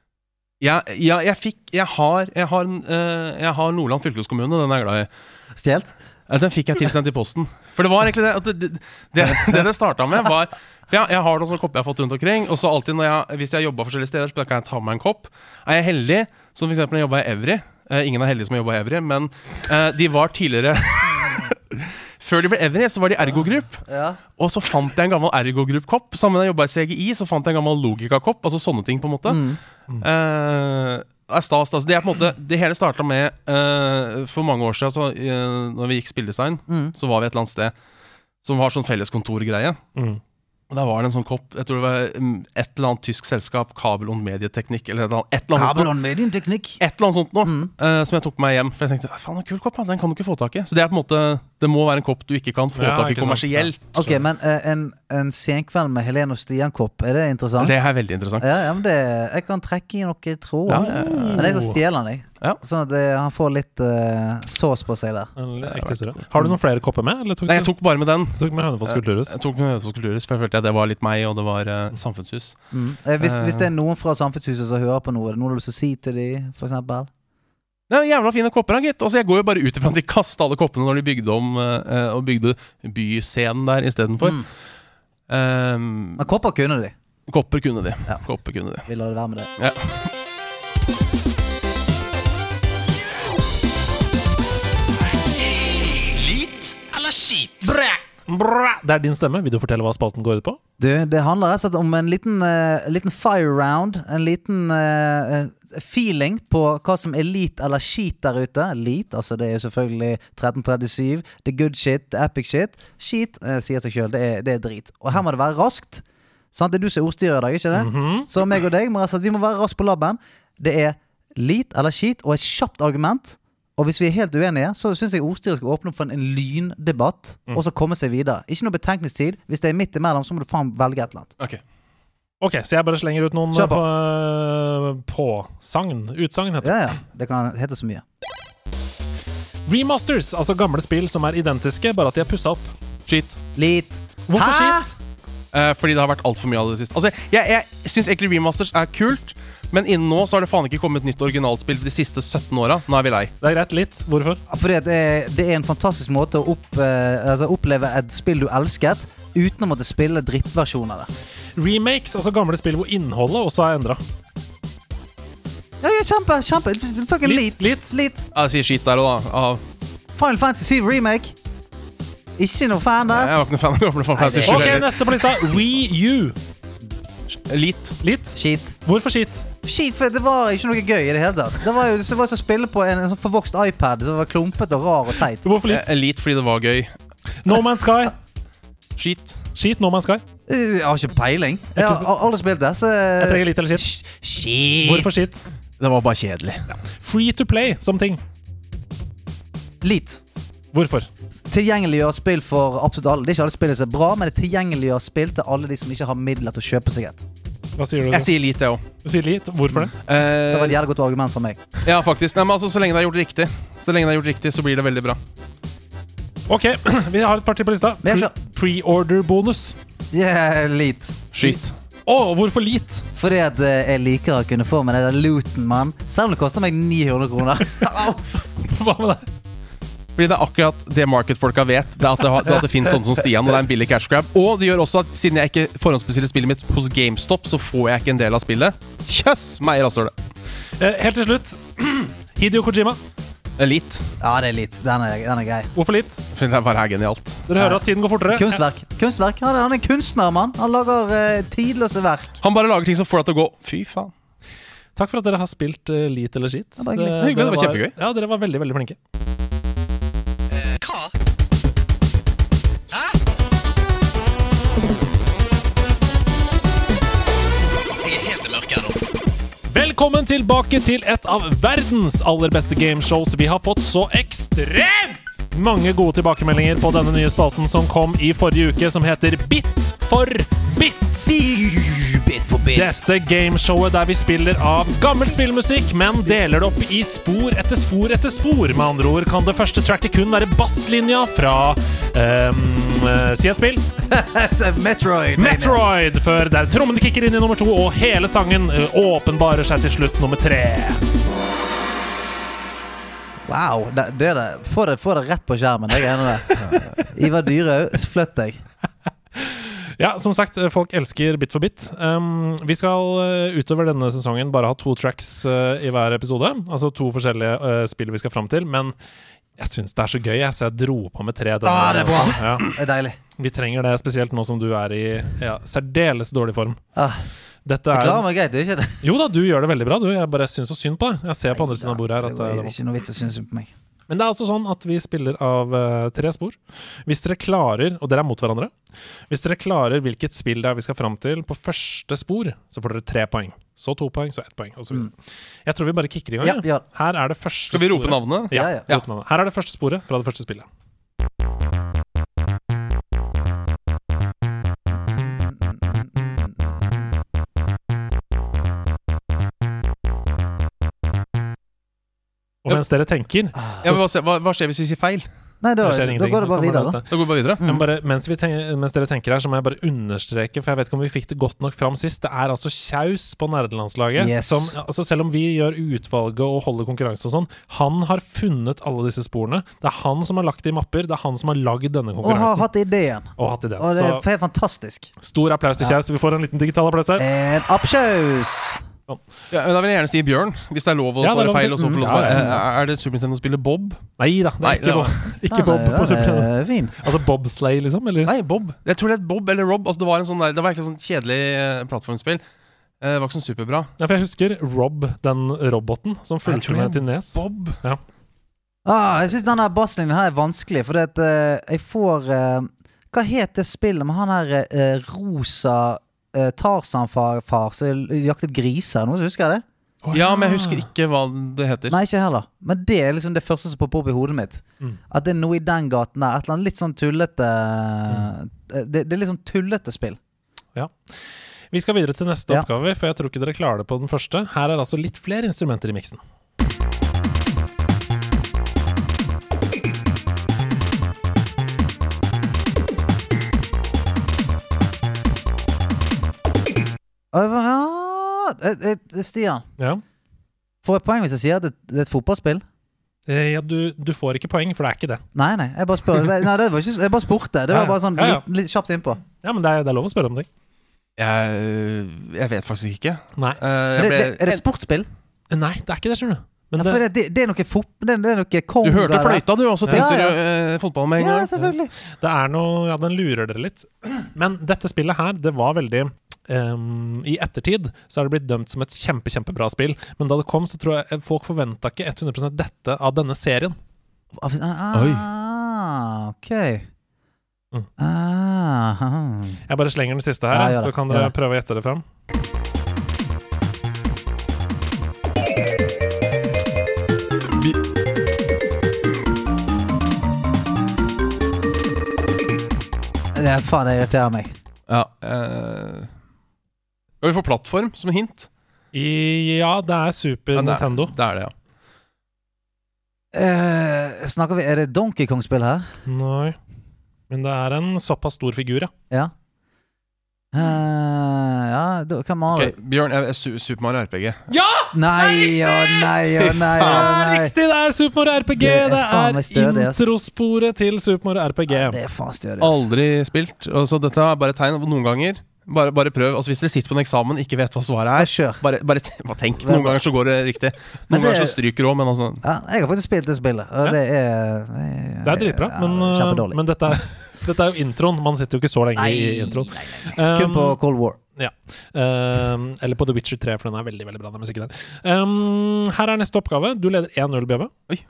Jeg har Nordland fylkeskommune, den er jeg glad i. Stjelt? Den fikk jeg tilsendt i posten. For det var egentlig det startet med var for jeg har noen sånne kopper jeg har fått rundt omkring. Og så alltid hvis jeg jobber forskjellige steder, så kan jeg ta med en kopp. Er jeg heldig, som for eksempel når jeg jobbet i Evry. Ingen er heldig som har jobbet i Evry, men de var tidligere før de ble Evry, så var de Ergo-grupp. Ja. Og så fant jeg en gammel Ergo-grupp-kopp. Sammen med jeg jobbet i CGI, så fant jeg en gammel Logika-kopp. Altså sånne ting på en måte. Det er på en måte det hele startet med for mange år siden, så, når vi gikk spilldesign, så var vi et eller annet sted som var sånn felles kontorgreie. Og der var det en sånn kopp, jeg tror det var et eller annet tysk selskap, Kabelon Medieteknikk, eller Kabelon Medieteknikk? Et eller annet sånt nå, som jeg tok med meg hjem. For jeg tenkte, faen, en kul kopp, den kan du ikke få tak i. Så det er på en måte, det må være en kopp du ikke kan få tak i kommersielt. Ok, men en senkveld med Helene og Stian-kopp, er det interessant? Det er veldig interessant. Ja, men jeg kan trekke i noe tråd. Men jeg skal stjele den, jeg. Ja. Sånn at han får litt sås på seg der. Har du noen flere kopper med? Nei, jeg tok bare med den. Du tok med Hønefoss Kulturhus? Jeg tok med Hønefoss Kulturhus, for jeg følte at det var litt meg, og det var samfunnshus. Hvis det er noen fra samfunnshuset som hører på noe, er det noe du vil si til dem, for eksempel? Det er jævla fine kopper, gitt. Altså, jeg går jo bare ut ifra at de kastet alle koppene når de bygde om og bygde byscenen der i stedet for. Men kopper kunne de? Kopper kunne de. Ja. Kopper kunne de. Vi lar det være med det. Ja. Det er din stemme. Vil du fortelle hva spalten går ut på? Det handler rett og slett om en liten fire round. En liten feeling på hva som er lit eller skit der ute. Lit, altså det er jo selvfølgelig 1337. Det er good shit, det er epic shit. Skit, sier seg selv, det er drit. Og her må det være raskt. Sant? Det er du som er ordstyrer i dag, ikke det? Så meg og deg, vi må være raskt på labben. Det er lit eller skit og et kjapt argument. Og hvis vi er helt uenige, så synes jeg ordstyret skal åpne opp for en lyndebatt, og så komme seg videre. Ikke noe betenkningstid. Hvis det er midt imellom, så må du faen velge et eller annet. Ok, så jeg bare slenger ut noen på sagn. Utsagn heter det. Ja, det kan hete så mye. Remasters, altså gamle spill som er identiske, bare at de er pusset opp. Skit. Lit. Hvorfor skit? Fordi det har vært alt for mye av det siste. Altså, jeg synes egentlig remasters er kult, Men innen nå så har det faen ikke kommet nytt originalspill de siste 17 årene. Nå vi lei. Det greit, litt. Hvorfor? Fordi det en fantastisk måte å oppleve et spill du elsket uten å måtte spille drittversjon av det. Remakes, altså gamle spill hvor innholdet også endret. Ja, kjempe. Fucking litt. Jeg sier shit der også da. Final Fantasy 7 Remake. Ikke noe fan der. Jeg var ikke noe fan av gamle Final Fantasy 7. Ok, neste på lista. Wii U. Litt. Shit. Hvorfor shit? Shit, for det var ikke noe gøy i det hele tatt. Det var jo som å spille på en sånn forvokst iPad som var klumpet og rar og teit. Hvorfor litt? Litt fordi det var gøy. No Man's Sky. Shit, No Man's Sky. Jeg har ikke peiling. Jeg har aldri spilt det, så... Jeg trenger litt eller shit. Shit. Hvorfor shit? Det var bare kjedelig. Free to play, som ting. Litt. Hvorfor? Tilgjengeliggjør spill for absolutt alle. Det ikke alle spillene som bra, men det tilgjengeliggjør spill til alle de som ikke har midler til å kjøpe seg et. Hva sier du? Jeg sier litt, jeg også. Du sier litt? Hvorfor det? Det var et jævlig godt argument for meg. Ja, faktisk. Nei, men altså, så lenge det er gjort riktig, så blir det veldig bra. Ok, vi har et par til på lista. Pre-order-bonus. Litt. Shit. Hvorfor litt? Fordi at jeg liker å kunne få med det der looten, mann. Selv om det koster meg 900 kroner. Hva med det? Fordi det er akkurat det market-folka vet. Det er at det finnes sånne som Stian, og det er en billig cash grab. Og det gjør også at siden jeg ikke forhåndsbestiller spillet mitt hos GameStop, så får jeg ikke en del av spillet. Kjøss meg, rasshølet. Helt til slutt. Hideo Kojima. Litt. Ja, det er litt. Den er grei. Hvorfor litt? Fordi det bare er genialt. Dere hører at tiden går fortere. Kunstverk. Han er en kunstner, mann. Han lager tidløse verk. Han bare lager ting som får deg til å gå. Fy faen. Takk for at dere har spilt lit eller skit. Det var hyggelig. Det var kjempegøy. Ja, dere var veldig, veldig flinke. Velkommen tilbake til et av verdens aller beste gameshows. Vi har fått så ekstremt mange gode tilbakemeldinger på denne nye spalten som kom i forrige uke, som heter Bit for Bit. Bit for bit. Dette gameshowet der vi spiller av gammel spillmusikk, men deler det opp i spor etter spor etter spor. Med andre ord kan det første tracket kun være basslinja fra si et spill. Metroid, for der trommene kicker inn i nummer 2, og hele sangen åpenbarer seg til slutt nummer 3. Wow, det er det. Få det rett på skjermen, jeg er enig i det. Ivar Dyrhaug, flytt deg. Ja, som sagt, folk elsker Bit for Bit. Vi skal utover denne sesongen bare ha 2 tracks i hver episode. Altså 2 forskjellige spill vi skal frem til, men jeg synes det er så gøy, så jeg dro på med 3 denne. Det er bra. Ja. Det er deilig. Vi trenger det, spesielt nå som du er i særdeles dårlig form. Dette jeg klarer meg greit, det er ikke det? Jo da, du gjør det veldig bra. Jeg bare synes så synd på deg. Jeg ser på andre siden av bordet her. Det er ikke noe vits å synes synd på meg. Men det er altså sånn at vi spiller av 3 spor. Hvis dere klarer, og dere er mot hverandre, hvis dere klarer hvilket spill det er vi skal frem til på første spor, så får dere 3 poeng. Så 2 poeng, så 1 poeng, og så videre. Jeg tror vi bare kicker i gang. Ja. Her er det første sporet. Skal vi rope navnet? Ja. Rope navnet. Her er det første sporet fra det første spillet. Og mens dere tenker hva skjer hvis vi sier feil? Nei, da går det bare videre. Da går det bare videre. Mens dere tenker her, så må jeg bare understreke, for jeg vet ikke om vi fikk det godt nok fram sist. Det er altså Kjaus på nerdelandslaget som, altså selv om vi gjør utvalget og holder konkurranse og sånn, han har funnet alle disse sporene. Det er han som har lagt det i mapper. Det er han som har lagd denne konkurransen. Og har hatt ideen. Og det er helt fantastisk. Stor applaus til Kjaus. Vi får en liten digital applaus her. En applaus! Ja, da vil jeg gjerne si Bjørn, hvis det er lov å svare feil. Og så få lov. Er det Super Nintendo å spille Bob? Nei da, det er ikke Bob på Super Nintendo. Altså Bobsleigh, liksom? Eller? Nei, Bob. Jeg tror det er Bob eller Rob. Altså, det var egentlig sånn kjedelig plattformspill. Det var ikke sånn superbra. Ja, for jeg husker Rob, den roboten som fulgte med til Nes. Bob. Ja. Jeg synes denne basslinjen her er vanskelig, for jeg får hva heter spillet med han her rosa Tarzan-far som jaktet griser, noen som husker det? Ja, men jeg husker ikke hva det heter. Nei, ikke heller. Men det er liksom det første som popper opp i hodet mitt. At det er noe i den gaten der, et eller annet litt sånn tullete det er litt sånn tullete spill. Ja. Vi skal videre til neste oppgave, for jeg tror ikke dere klarer det på den første. Her er altså litt flere instrumenter i miksen. Stian. Ja. Får jeg poeng hvis jeg sier at det er et fotballspill? Ja, du får ikke poeng, for det er ikke det. Nei, jeg bare spør. Nei, det var ikke, jeg bare spurte. Det var bare sånn litt kjapt innpå. Ja, men det er lov å spørre om ting. Jeg vet faktisk ikke. Nei. Er det et sportsspill? Nei, det er ikke det, skjønner du. Men det er noe det er noe konga. Du hørte fløyta, du, og så tenkte du fotball med en gang. Ja, selvfølgelig. Det er noe, den lurer dere litt. Men dette spillet her, det var veldig... I ettertid så er det blitt dømt som et kjempebra spill. Men da det kom, så tror jeg folk forventet ikke 100% dette av denne serien. Oi. Ok. Jeg bare slenger den siste her, så kan dere prøve å gjette det frem. Faen, det irriterer meg. Ja, Skal vi få plattform som hint? Ja, det er Super Nintendo. Det er det, ja. Snakker vi, er det Donkey Kong-spill her? Nei, men det er en såpass stor figur, ja. Hva maler du? Bjørn, Super Mario RPG. Ja! Nei. Riktig, det er Super Mario RPG. Det er stødig, introsporet til Super Mario RPG. Det er faen stødig. Aldri spilt. Så dette er bare tegn noen ganger. Bare prøv. Altså, hvis dere sitter på en eksamen og ikke vet hva svaret er, bare tenk. Noen ganger så går det riktig. Noen ganger så stryker det også, men altså. Ja, jeg har faktisk spilt det spillet, og det er dritbra, men dette er jo introen. Man sitter jo ikke så lenge i introen. Kun på Cold War. Ja. Eller på The Witcher 3, for den er veldig, veldig bra, den musikken der. Her er neste oppgave. Du leder 1-0, Bjøve. Oi.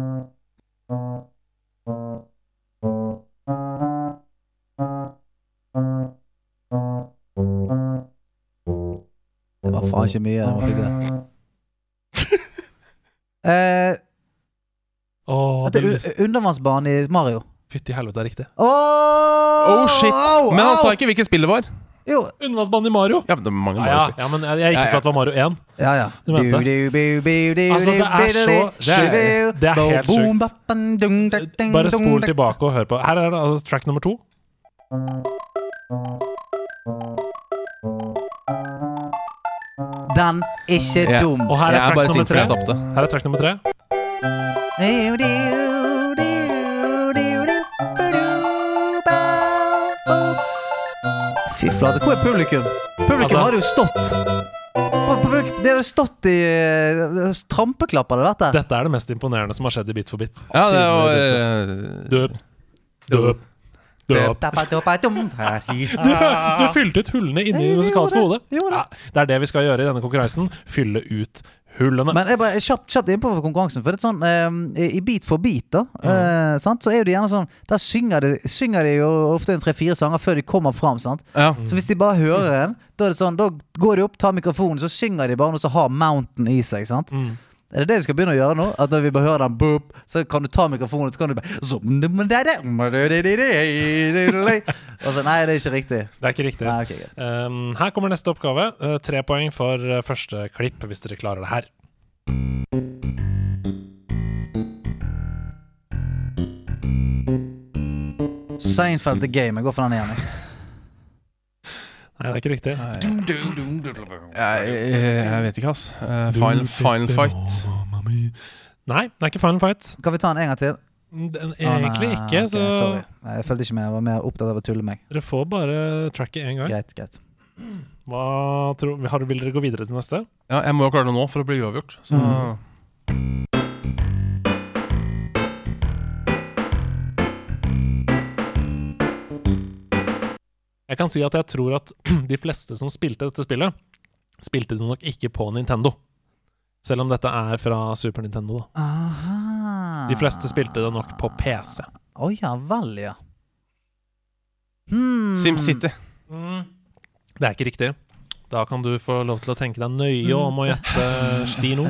Det var faen ikke mye jeg fikk det. Dette er undervannsbanen i Mario. Fytti helvete, er riktig. Oh shit. Men han sa ikke hvilket spill det var. Jo. Undervannsbanen i Mario. Ja, det er mange Mario-spill. Ja, men jeg gikk ikke for at det var Mario 1. Ja. Altså, det er helt sjukt. Bare spol tilbake og hør på. Her er det track nummer 2. Den er ikke dum. Og her er track nummer 3. Her er track nummer 3. Fy flate, hvor er publikum? Publikum har jo stått. Det har stått i trampeklapper, det dette. Dette er det mest imponerende som har skjedd i Bit for Bit. Ja, det var Døp. Du fylte ut hullene inni det musikalske hodet. Ja, det er det vi skal gjøre i denne konkurransen. Fylle ut hullene. Men jeg bare kjapt innpå for konkurransen. For det er sånn, i Beat for Beat da, sant? Så er jo de gjerne sånn, der synger de jo ofte 3-4 sanger før de kommer frem, sant? Ja. Så hvis de bare hører en, da er det sånn, da går de opp, tar mikrofonen, så synger de bare noe som har Mountain i seg, sant? Er det det vi skal begynne å gjøre nå? At når vi bare hører den boop, så kan du ta mikrofonen, så kan du bare altså, nei, det er ikke riktig. Det er ikke riktig. Nei, okay, her kommer neste oppgave. 3 poeng for første klipp, hvis dere klarer det her. Seinfeld The Game, jeg går for den igjen. Nei, det er ikke riktig. Jeg vet ikke, ass. Final Fight. Nei, det er ikke Final Fight. Kan vi ta den en gang til? Egentlig ikke, så... Sorry. Jeg følte ikke med, jeg var mer opptatt av å tulle meg. Dere får bare tracket en gang. Greit. Vil dere gå videre til neste? Ja, jeg må jo klare det nå for å bli uavgjort. Så... Jeg kan si at jeg tror at de fleste som spilte dette spillet, spilte det nok ikke på Nintendo. Selv om dette er fra Super Nintendo, da. Aha. De fleste spilte det nok på PC. Ja vel, ja. SimCity. Det er ikke riktig. Da kan du få lov til å tenke deg nøye om å gjette Stino.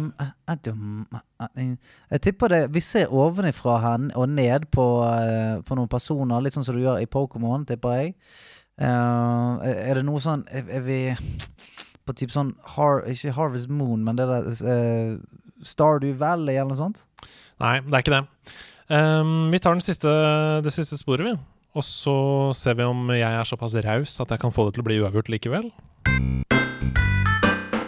Jeg tipper det. Vi ser ovenifra her og ned på noen personer, litt sånn som du gjør i Pokémon, tipper jeg. Er det noe sånn, er vi på typ sånn, ikke Harvest Moon, men det der Stardew Valley eller noe sånt? Nei, det er ikke det. Vi tar det siste sporet, vi. Og så ser vi om jeg er såpass raus at jeg kan få det til å bli uavgjort likevel.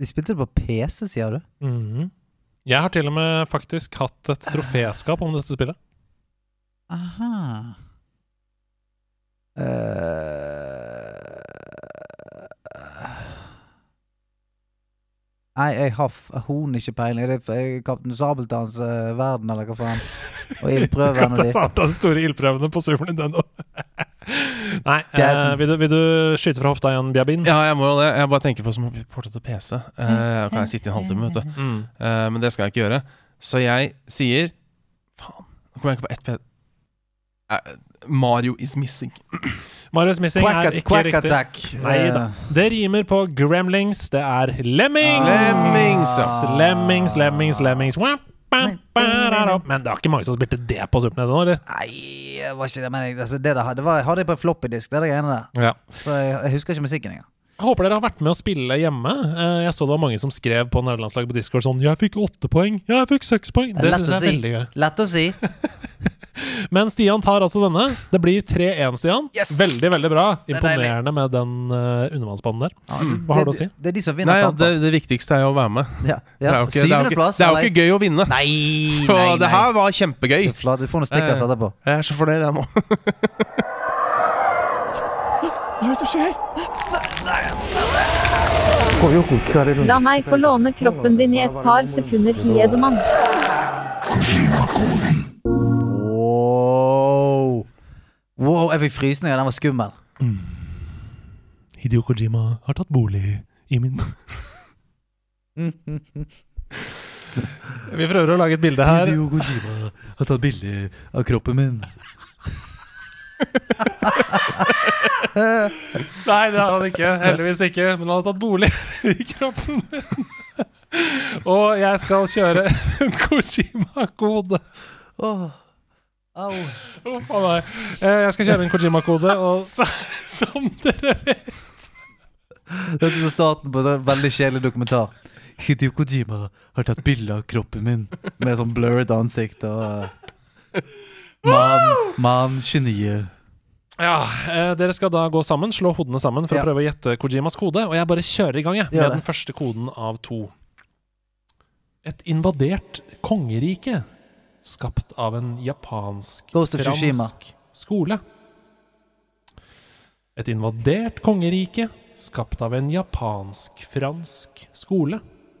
De spilte det på PC, sier du? Jeg har til og med faktisk hatt et troféskap om dette spillet. Aha. Nei, jeg har ikke peiling. Det er Kaptein Sabeltanns verden, eller hva faen? Og ildprøven Kaptein Sabeltanns store ildprøvene på Super Nintendo. Nei, vil du skyte fra hofta igjen, Bjabin? Ja, jeg må jo det. Jeg bare tenker på som portet til PC. Kan jeg sitte i en halvtime, vet du. Men det skal jeg ikke gjøre. Så jeg sier faen, nå kommer jeg ikke på ett PC. Mario is missing. Mario is missing er ikke Quack riktig. Attack. Neida. Det rimer på Gremlings. Det er Lemmings. Lemmings. Men det er ikke mange som spilte det på Super Nintendo, eller? Nei, det var ikke det. Men jeg hadde det på en floppy-disk, det er det greiene der. Ja. Så jeg husker ikke musikken engang. Jeg håper dere har vært med å spille hjemme. Jeg så det var mange som skrev på nederlandslaget på Discord sånn, jeg fikk 8 poeng, jeg fikk 6 poeng. Det synes jeg er veldig gøy. Lett å si. Men Stian tar altså denne. Det blir 3-1, Stian. Yes! Veldig, veldig bra. Imponerende med den undervannsbanen der. Hva har du å si? Det er de som vinner kampen. Det viktigste er jo å være med. Ja. Det er jo ikke gøy å vinne. Nei. Så det her var kjempegøy. Du får noen stikker etterpå. Jeg er så fornøyd jeg nå. Hva er det som skjer? La meg få låne kroppen din i et par sekunder, Hiedemann. Wow, jeg fikk frysninger, den var skummel. Hideo Kojima har tatt bolig i min... Vi prøver å lage et bilde her. Hideo Kojima har tatt bilde av kroppen min. Nei, det har han ikke. Heldigvis ikke. Men han har tatt bolig i kroppen min. Og jeg skal kjøre en Kojima-kode. Au. Faen meg. Jeg skal kjøre en Kojima-kode, og som dere vet Det er starten på en veldig kjedelig dokumentar. Hideo Kojima har tatt bilde av kroppen min med sånn blurred ansikt og man genier. Ja, dere skal da gå sammen, slå hodene sammen for å prøve å gjette Kojimas kode, og jeg bare kjører i gang med den første koden av 2. Et invadert kongerike skapt av en japansk-fransk skole. Et invadert kongerike skapt av en japansk-fransk skole.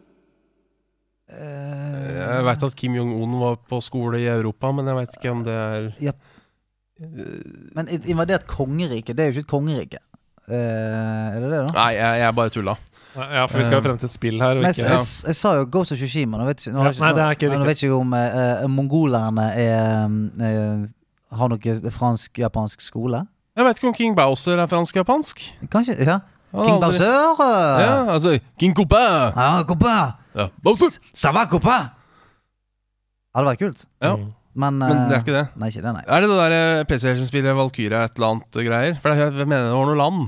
Jeg vet at Kim Jong-un var på skole i Europa, men jeg vet ikke om det er... Men et invadert kongerike, det er jo ikke et kongerike. Er det det da? Nei, jeg bare tullet. Ja, for vi skal jo frem til et spill her. Jeg sa jo Ghost of Tsushima. Nå vet jeg ikke om mongolerne har noe fransk-japansk skole. Jeg vet ikke om King Bowser er fransk-japansk. Kanskje, ja. King Bowser? Ja, altså King Copain. Ja, Copain. Ja, Bowser. Ça va, Copain? Det hadde vært kult. Ja. Men det er ikke det. Nei, ikke det, nei. Er det der PlayStation-spillet Valkyria et eller annet greier? For jeg mener det var noe land.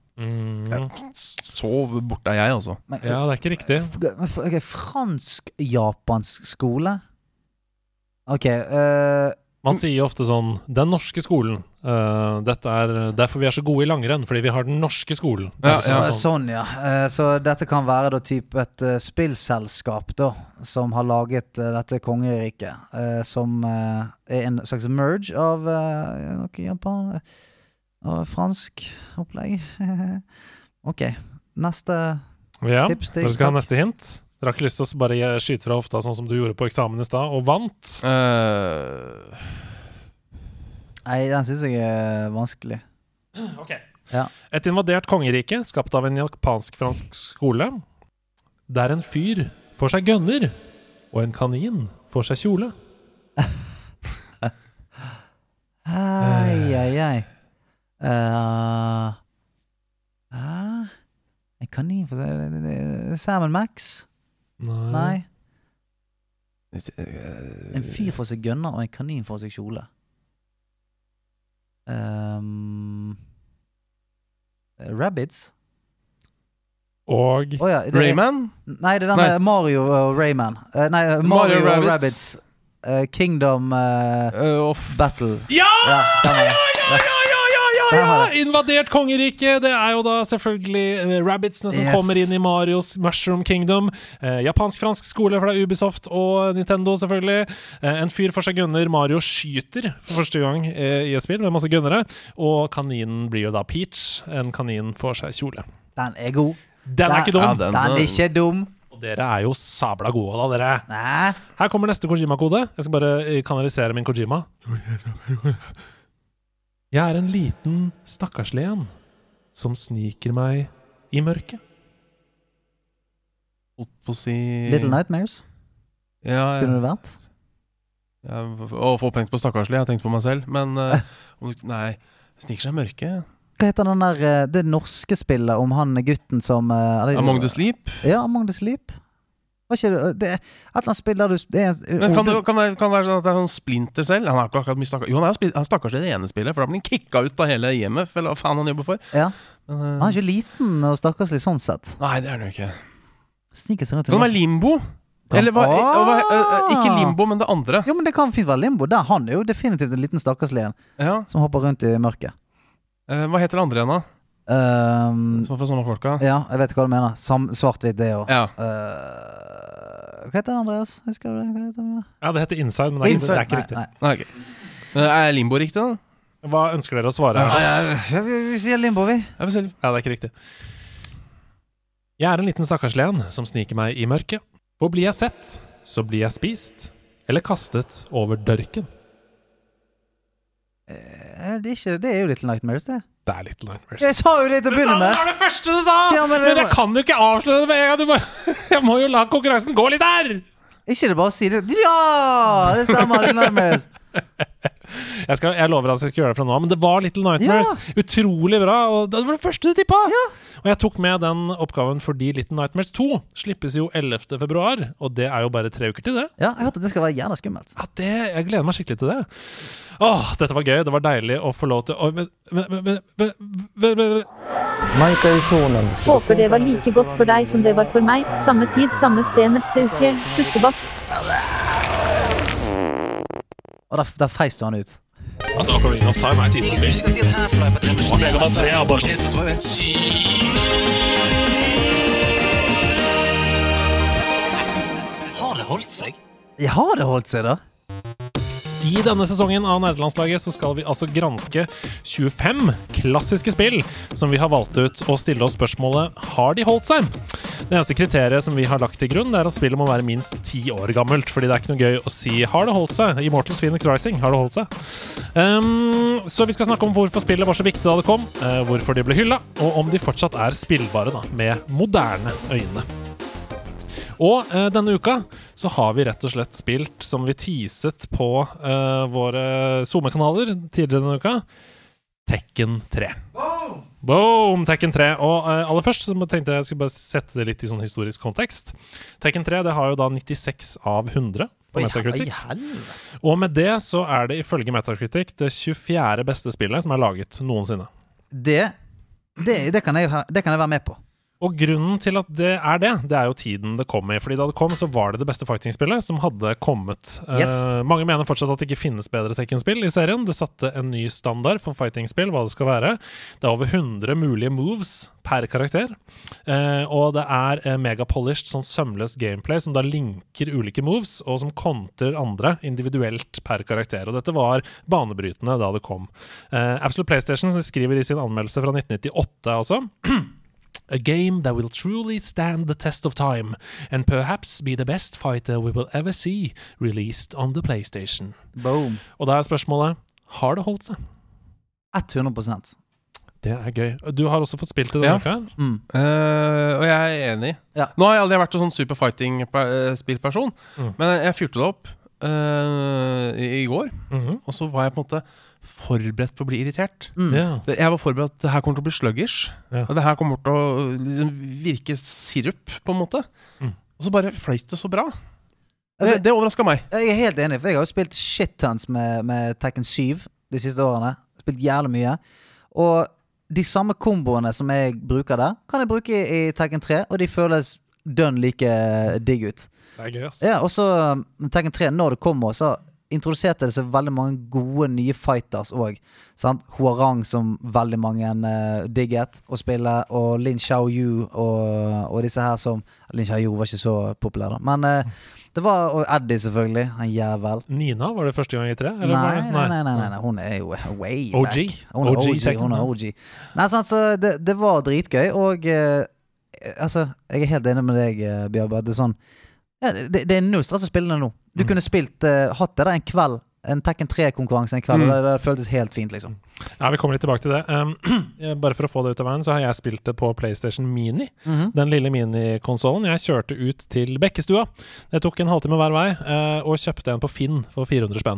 Så borte er jeg, altså. Ja, det er ikke riktig. Fransk-japansk skole? Ok, man sier jo ofte sånn, den norske skolen, dette er derfor vi er så gode i langrenn, fordi vi har den norske skolen. Sånn, ja. Så dette kan være da typ et spillselskap da, som har laget dette kongeriket, som er en slags merge av noe Japan og fransk opplegg. Ok, neste tips. Dere skal ha neste hint. Dere har ikke lyst til å bare skyte fra hofta sånn som du gjorde på eksamen i sted, og vant? Nei, den synes jeg er vanskelig. Ok. Ja. Et invadert kongerike, skapt av en japansk-fransk skole, der en fyr får seg gønner, og en kanin får seg kjole. Ai. En kanin får seg... Sam & Max? Nei. En fyr får seg gønner, og en kanin får seg kjole. Rabbids? Og Rayman? Nei, det er den Mario og Rayman. Nei, Mario og Rabbids. Kingdom of Battle. Ja! Invadert kongeriket. Det jo da selvfølgelig Rabbidsene som kommer inn i Marios Mushroom Kingdom. Japansk-fransk skole fra Ubisoft og Nintendo selvfølgelig. En fyr for seg gunner. Mario skyter for første gang i et spill med masse gunnere. Og kaninen blir jo da Peach. En kanin får seg kjole. Den god. Den ikke dum. Den ikke dum. Og dere jo sabla gode da, dere. Nei. Her kommer neste Kojima-kode. Jeg skal bare kanalisere min Kojima. Jeg en liten stakkarslig en som sniker meg i mørket. Holdt på å si Little Nightmares? Ja, kunne det vært? Å få tenkt på stakkarslig, jeg har tenkt på meg selv. Men nei, sniker seg i mørket. Hva heter den der, det norske spillet om han gutten som Among the Sleep? Ja, Among the Sleep. Var ikke det et eller annet spill der du Men kan det være sånn at det sånn Splinter selv? Han ikke akkurat mye stakkars. Jo, han stakkars i det ene spillet, for da blir han kicka ut av hele IMF, eller hva faen han jobber for. Ja, han ikke liten og stakkarslig sånn sett. Nei, det han jo ikke. Sniker seg rundt. Kan det være Limbo? Eller ikke Limbo, men det andre. Jo, men det kan fint være Limbo. Der han jo definitivt en liten stakkarslig en som hopper rundt i mørket. Hva heter det andre igjen da? Som var fra samme folka. Ja, jeg vet hva du mener. Svart-hvitt det også. Ja. Hva heter det, Andreas? Husker du det? Ja, det heter Inside, men det ikke riktig. Nei, okay. Limbo riktig da? Hva ønsker dere å svare? Vi sier Limbo, vi. Ja, det ikke riktig. Jeg en liten stakkarslig en som sniker meg i mørket. For blir jeg sett, så blir jeg spist, eller kastet over dørken. Det jo Little Nightmares, det. Det Little Nightmares. Jeg sa jo det til å begynne med. Det var det første du sa! Ja, men jeg kan jo ikke avsløre det med en gang. Jeg må jo la konkurransen gå litt der! Ikke det bare å si det. Ja! Det stemmer, Little Nightmares. Jeg lover at jeg skal ikke gjøre det fra nå, men det var Little Nightmares. Utrolig bra, og det var det første du tippet. Og jeg tok med den oppgaven fordi Little Nightmares 2 slippes jo 11. februar, og det jo bare 3 uker til det. Ja, jeg hørte at det skal være gjerne skummelt. Ja, jeg gleder meg skikkelig til det. Dette var gøy, det var deilig å få lov til Håper det var like godt for deg som det var for meg. Samme tid, samme sted neste uke. Sussebass. Og der feist du han ut. Altså, Ocarina of Time tidlig spill. Jeg skal si at Half-Life det Mega Man 3 bare sånn. Det var jo helt sykt. Har det holdt seg? Ja, har det holdt seg da? I denne sesongen av Nerdelandslaget så skal vi altså granske 25 klassiske spill som vi har valgt ut og stille oss spørsmålet, har de holdt seg? Det eneste kriteriet som vi har lagt til grunn er at spillet må være minst 10 år gammelt, fordi det ikke noe gøy å si, har det holdt seg? Immortals Phoenix Rising, har det holdt seg? Så vi skal snakke om hvorfor spillet var så viktig da det kom, hvorfor de ble hyllet, og om de fortsatt spillbare da, med moderne øyne. Og denne uka så har vi rett og slett spilt, som vi teaset på våre Zoom-kanaler tidligere denne uka, Tekken 3. Boom! Tekken 3. Og aller først så tenkte jeg skulle bare sette det litt i sånn historisk kontekst. Tekken 3 det har jo da 96 av 100 på Metacritic. Og med det så det ifølge Metacritic det 24. beste spillet som laget noensinne. Det kan jeg være med på. Og grunnen til at det det jo tiden det kom i. Fordi da det kom, så var det beste fighting-spillet som hadde kommet. Mange mener fortsatt at det ikke finnes bedre Tekken-spill i serien. Det satte en ny standard for fighting-spill, hva det skal være. Det over 100 mulige moves per karakter. Og det megapolished, sånn sømløs gameplay som da linker ulike moves, og som kontrer andre individuelt per karakter. Og dette var banebrytende da det kom. Absolute PlayStation skriver i sin anmeldelse fra 1998 altså A game that will truly stand the test of time and perhaps be the best fighter we will ever see released on the PlayStation. Boom. Og da spørsmålet, har det holdt seg? 100%. Det gøy. Du har også fått spilt det denne uka? Og jeg enig. Ja. Nå har jeg aldri vært en sånn super fighting-spillperson, men jeg fyrte det opp i går, og så var jeg på en måte forberedt på å bli irritert. Jeg var forberedt at det her kommer til å bli sluggish, og det her kommer til å liksom virke sirup på en måte. Og så bare fløyt det så bra. Det overrasket meg. Jeg helt enig, for jeg har jo spilt shit-tons med Tekken 7 de siste årene. Spilt jævlig mye. Og de samme komboene som jeg bruker der, kan jeg bruke i Tekken 3, og de føles dønn like digg ut. Det gøy, ass. Ja, og så Tekken 3, når det kommer, så introduserte det så veldig mange gode nye fighters også, sant? Huarang som veldig mange digget å spille, og Lin Xiaoyu og disse her som Lin Xiaoyu var ikke så populær da, men det var, og Eddie selvfølgelig, en jævel. Nina, var det første gang i 3? Nei, hun jo way OG. back. Hun er OG. Nei, sant, så det var dritgøy, og altså, jeg helt enig med deg, Bjørn, det sånn, det null stress å spille det nå. Du kunne spilt, hatt det der en kveld, en Tekken 3-konkurranse en kveld, og det føltes helt fint, liksom. Ja, vi kommer litt tilbake til det. Bare for å få det ut av veien, så har jeg spilt det på PlayStation Mini, den lille minikonsolen. Jeg kjørte ut til Bekkestua. Det tok en halvtime hver vei, og kjøpte en på Finn for 400 spenn.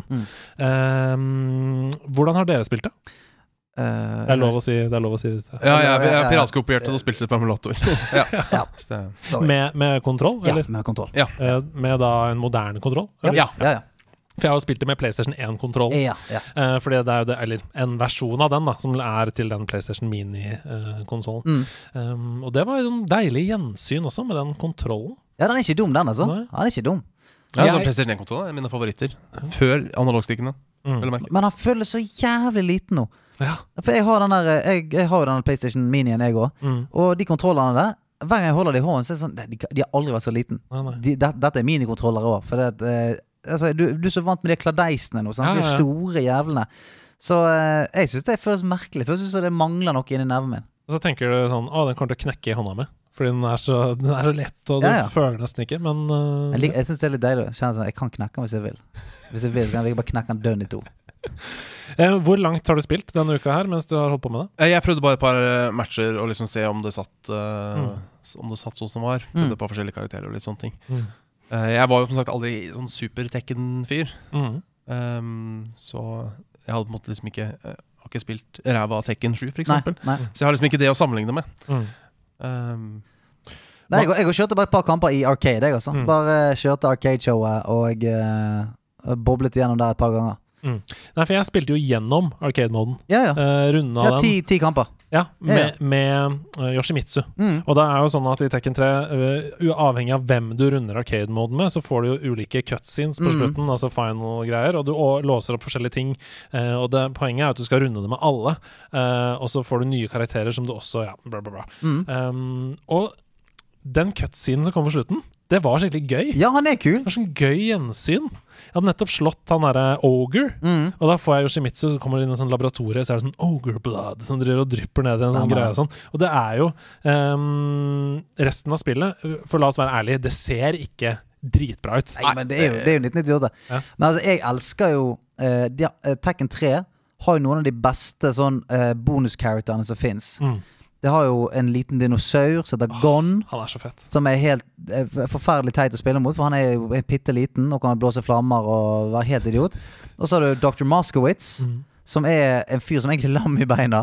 Hvordan har dere spilt det? Det er lov å si det. Ja, jeg piratskopierte og spilte på emulator. Ja. Med kontroll? Ja, eller? med kontroll. Ja. Med da en moderne kontroll? Ja. For jeg har jo spilt det med PlayStation 1-kontroll. Ja. Fordi det er jo eller en versjon av den da, som er til den PlayStation Mini-konsolen. Og det var jo en deilig gjensyn også med den kontrollen. Ja, den er ikke dum, den altså. Nei. Den er ikke dum. Ja, PlayStation 1-kontrollen er mine favoritter. Før analogstikkene. Men han føles så jævlig liten nå. Ja. For jeg har den der, jeg har jo den PlayStation Minien jeg også, og de kontrollerne der, hver gang jeg holder de i hånden, så er det sånn, de har aldri vært så liten. Dette er minikontrollere også, for det altså, du er så vant med de kladeisene nå, sant? De store jævlene. Så jeg synes det føles merkelig, for jeg synes det mangler noe inni nerven min. Og så tenker du sånn, den kommer til å knekke i hånda mi, fordi den er så lett, og du føler nesten ikke, men... Jeg synes det er litt deilig, jeg kan knekke den hvis jeg vil. Hvis jeg vil, kan jeg bare knekke den dønn i 2. Hvor langt har du spilt denne uka her mens du har holdt på med det? Jeg prøvde bare et par matcher og liksom se om det satt om det satt sånn som var. Prøvde på forskjellige karakterer og litt sånne ting. Jeg var jo som sagt aldri sånn super Tekken-fyr. Så jeg hadde på en måte liksom ikke har ikke spilt ræva av Tekken 7 for eksempel. Nei. Så jeg har liksom ikke det å sammenligne med. Nei, jeg kjørte bare et par kamper i arcade, jeg altså. Bare kjørte arcade-showet og boblet igjennom der et par ganger. Nei, for jeg spilte jo gjennom arcade-moden. Runden av den. 10 kamper. Ja, med Yoshimitsu. Og det er jo sånn at i Tekken 3, uavhengig av hvem du runder arcade-moden med, så får du jo ulike cutscenes på slutten, altså final-greier, og du låser opp forskjellige ting. Og poenget er at du skal runde det med alle, og så får du nye karakterer som du også, bla bla bla. Og den cutscenen som kom på slutten, det var skikkelig gøy. Ja, han er kul. Det var sånn gøy gjensyn. Jeg hadde nettopp slått han der Ogre, og da får jeg Yoshimitsu, så kommer det inn en sånn laboratorie, så er det sånn Ogre blood, som driver og drypper ned i en sånn greie og sånn. Og det er jo resten av spillet, for la oss være ærlige, det ser ikke dritbra ut. Nei, men det er jo 1998. Men altså, jeg elsker jo Tekken 3 har jo noen av de beste sånn bonuskarakterene som finnes. Det har jo en liten dinosaur som heter Gon. Han er så fett. Som er helt forferdelig teit å spille mot, for han er jo pitte liten og kan blåse flammer og være helt idiot. Og så har du Dr. Moskowitz, som er en fyr som egentlig lam i beina.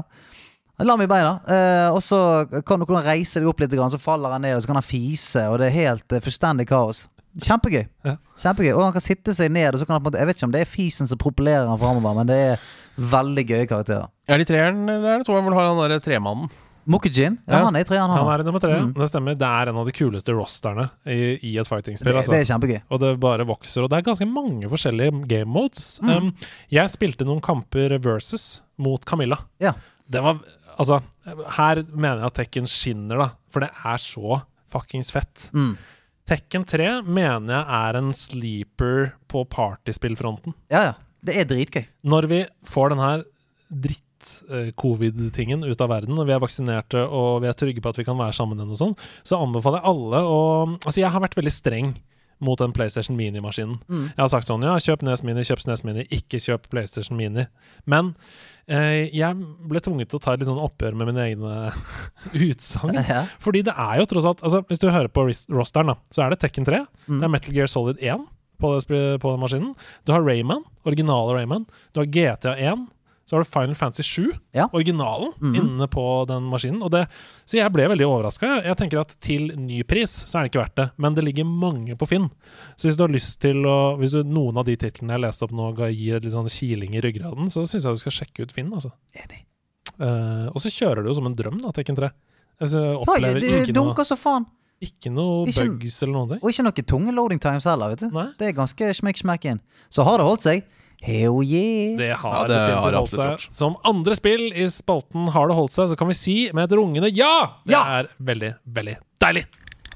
Og så kan du reise deg opp litt, så faller han ned, og så kan han fise, og det er helt fullstendig kaos. Kjempegøy. Kjempegøy. Og han kan sitte seg ned, og så kan han, jeg vet ikke om det er fisen som propellerer han fremover, men det er veldig gøye karakterer. Er det 3'eren, eller er det 2'eren hvor du har han der tremannen? Mokujin? Ja, han er i 3'eren. Han er i nummer 3, det stemmer. Det er en av de kuleste rosterne i et fighting-spill. Det er kjempegøy. Og det bare vokser, og det er ganske mange forskjellige game modes. Jeg spilte noen kamper versus mot Camilla. Ja. Det var, altså, her mener jeg at Tekken skinner da, for det er så fuckings fett. Tekken 3 mener jeg er en sleeper på partyspillfronten. Ja, det er dritgøy. Når vi får den her covid-tingen ut av verden, og vi er vaksinerte og vi er trygge på at vi kan være sammen og sånn, så anbefaler jeg alle altså jeg har vært veldig streng mot den PlayStation Mini-maskinen. Jeg har sagt sånn, kjøp NES Mini, ikke kjøp PlayStation Mini. Men jeg ble tvunget til å ta et litt sånn oppgjør med mine egne utsagn. Fordi det er jo tross alt, altså hvis du hører på rosteren da, så er det Tekken 3, det er Metal Gear Solid 1 på den maskinen. Du har Rayman, originale Rayman. Du har GTA 1, så har du Final Fantasy 7, originalen, inne på den maskinen. Så jeg ble veldig overrasket. Jeg tenker at til ny pris, så er det ikke verdt det. Men det ligger mange på Finn. Så hvis du har lyst til hvis noen av de titlene jeg leste opp nå gir litt sånn kiling i ryggraden, så synes jeg du skal sjekke ut Finn, altså. Enig. Og så kjører du jo som en drøm da, Tekken 3. Det dunker så faen. Ikke noe bugs eller noe. Og ikke noe tunge loading times heller, vet du. Nei. Det ganske smekk inn. Så har det holdt seg? Hell yeah! Det har definitivt holdt seg. Som andre spill i spalten har det holdt seg, så kan vi si med et rungende ja! Det er veldig, veldig deilig.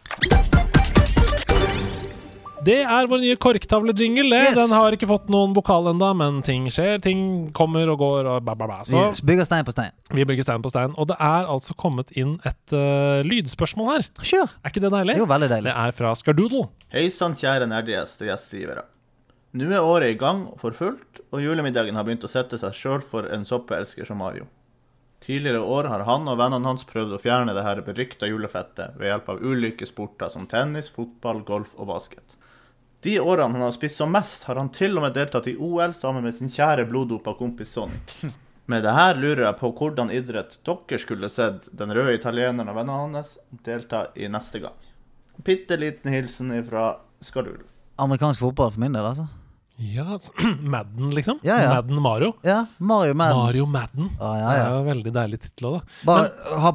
Det er vår nye korktavle-jingle. Yes. Den har ikke fått noen vokal enda, men ting skjer, ting kommer og går og bla. Så vi bygger stein på stein. Vi bygger stein på stein. Og det er altså kommet inn et lydspørsmål her. Sure. Er ikke det deilig? Jo, veldig deilig. Det er fra Skardoodle. Hei sann, kjære nerdgjest og gjestgivere. Nå er året i gang for fullt, og julemiddagen har begynt å sette seg selv for en soppeelsker som Mario. Tidligere år har han og vennene hans prøvd å fjerne det her berykta julefettet ved hjelp av ulike sporter som tennis, fotball, golf og basket. De årene han har spist som mest, har han til og med deltatt i OL sammen med sin kjære bloddopa kompis Sonic. Med det her lurer jeg på hvordan idrett dere skulle sett den røde italieneren og vennene hans delta i neste gang. Pitteliten hilsen fra Skarul. Amerikansk fotball for min del, altså. Ja, Madden liksom. Ja. Madden Mario. Ja, Mario Madden. Mario Madden. Ja. Det er jo veldig deilig titel også, da.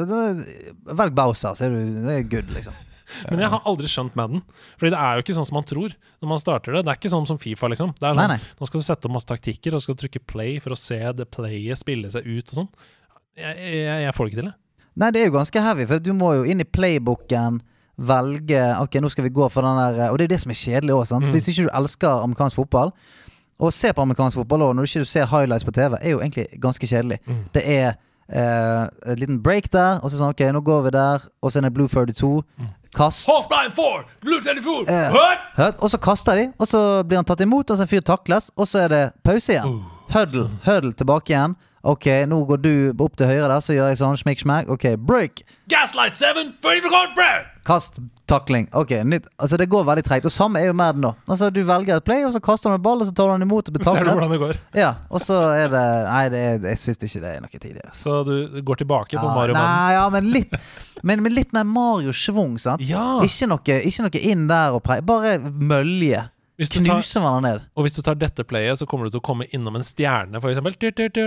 Velg Bowser, så det er good, liksom. Men jeg har aldri skjønt Madden. Fordi det er jo ikke sånn som man tror når man starter det. Det er ikke sånn som FIFA liksom. Det er sånn, nei. Nå skal du sette opp masse taktikker, og skal du trykke play for å se det playet spille seg ut og sånn. Jeg får det ikke til det. Nei, det er jo ganske heavy, for du må jo inn i playbooken, velge, ok, nå skal vi gå for den der, og det er det som er kjedelig også, sant? Hvis ikke du elsker amerikansk fotball, og ser på amerikansk fotball også, når du ikke ser highlights på TV, er jo egentlig ganske kjedelig. Det er et liten break der, og så sånn, ok, nå går vi der, og så er det Blue 32, kast. Hotline 4, Blue 34, og så kaster de, og så blir han tatt imot, og så en fyr takles, og så er det pause igjen. Huddle tilbake igjen. Ok, nå går du opp til høyre der, så gjør jeg sånn, smekk, ok, break. Gaslight 7, for God, break. Kast, takling, ok, nytt. Altså det går veldig tregt, og samme er jo med den da. Altså du velger et play, og så kaster du en ball, og så tar du den imot og betakler. Ser du hvordan det går? Ja, og så er det, nei, jeg synes ikke det er noe tidligere. Så du går tilbake på Mario Madden? Nei, ja, men litt mer Mario-svung, sant? Ja. Ikke noe inn der og prei, bare mølje. Knuser man ned. Og hvis du tar dette playet, så kommer du til å komme innom en stjerne, for eksempel.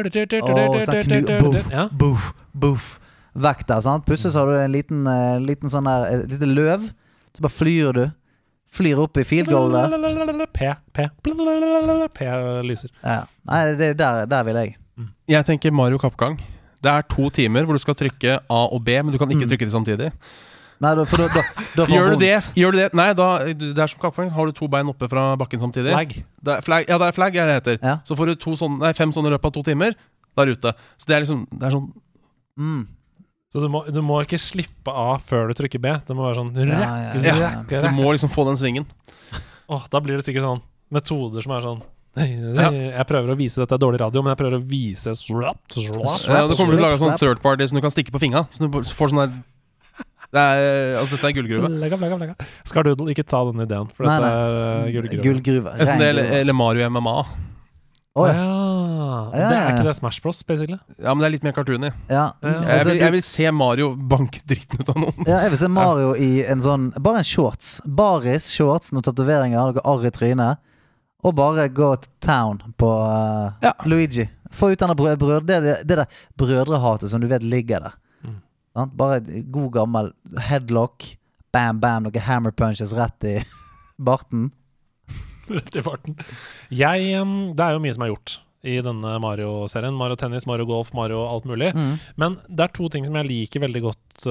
Boof. Vekk der, sant? Plutselig så har du en liten sånn der, et lite løv, så bare flyr opp i field goal der. P lyser. Ja, nei, der vil jeg. Jeg tenker Mario Kappgang. Det er 2 timer hvor du skal trykke A og B, men du kan ikke trykke det samtidig. Nei, for da gjør du det? Nei, det er som kappgang. Har du 2 bein oppe fra bakken samtidig? Flag. Ja, det er flag, det heter. Ja. Så får du 5 sånne løp av 2 timer, da er du ute. Så det er liksom, det er sånn Så du må ikke slippe av før du trykker B. Det må være sånn Du må liksom få den svingen. Da blir det sikkert sånn metoder som er sånn jeg prøver å vise, dette er dårlig radio, men jeg prøver å vise da kommer du til å lage sånn third party som du kan stikke på fingra. Så du får sånn der dette er gullgruve. Skardoodle, ikke ta den ideen, for dette er gullgruve. Eller Mario MMA. Det er ikke det Smash Bros, basically. Ja, men det er litt mer cartoony. Jeg vil se Mario banke dritten ut av noen. Ja, jeg vil se Mario i en sånn, bare en shorts. Baris shorts, noen tatoveringer, noe arr i trynet, og bare gå til town på Luigi. Få ut denne det der brødrehatet som du vet ligger der. Bare god gammel headlock, bam, noen hammer punches rett i barten. Rett i barten. Det er jo mye som er gjort i denne Mario-serien. Mario Tennis, Mario Golf, Mario alt mulig. Men det er 2 ting som jeg liker veldig godt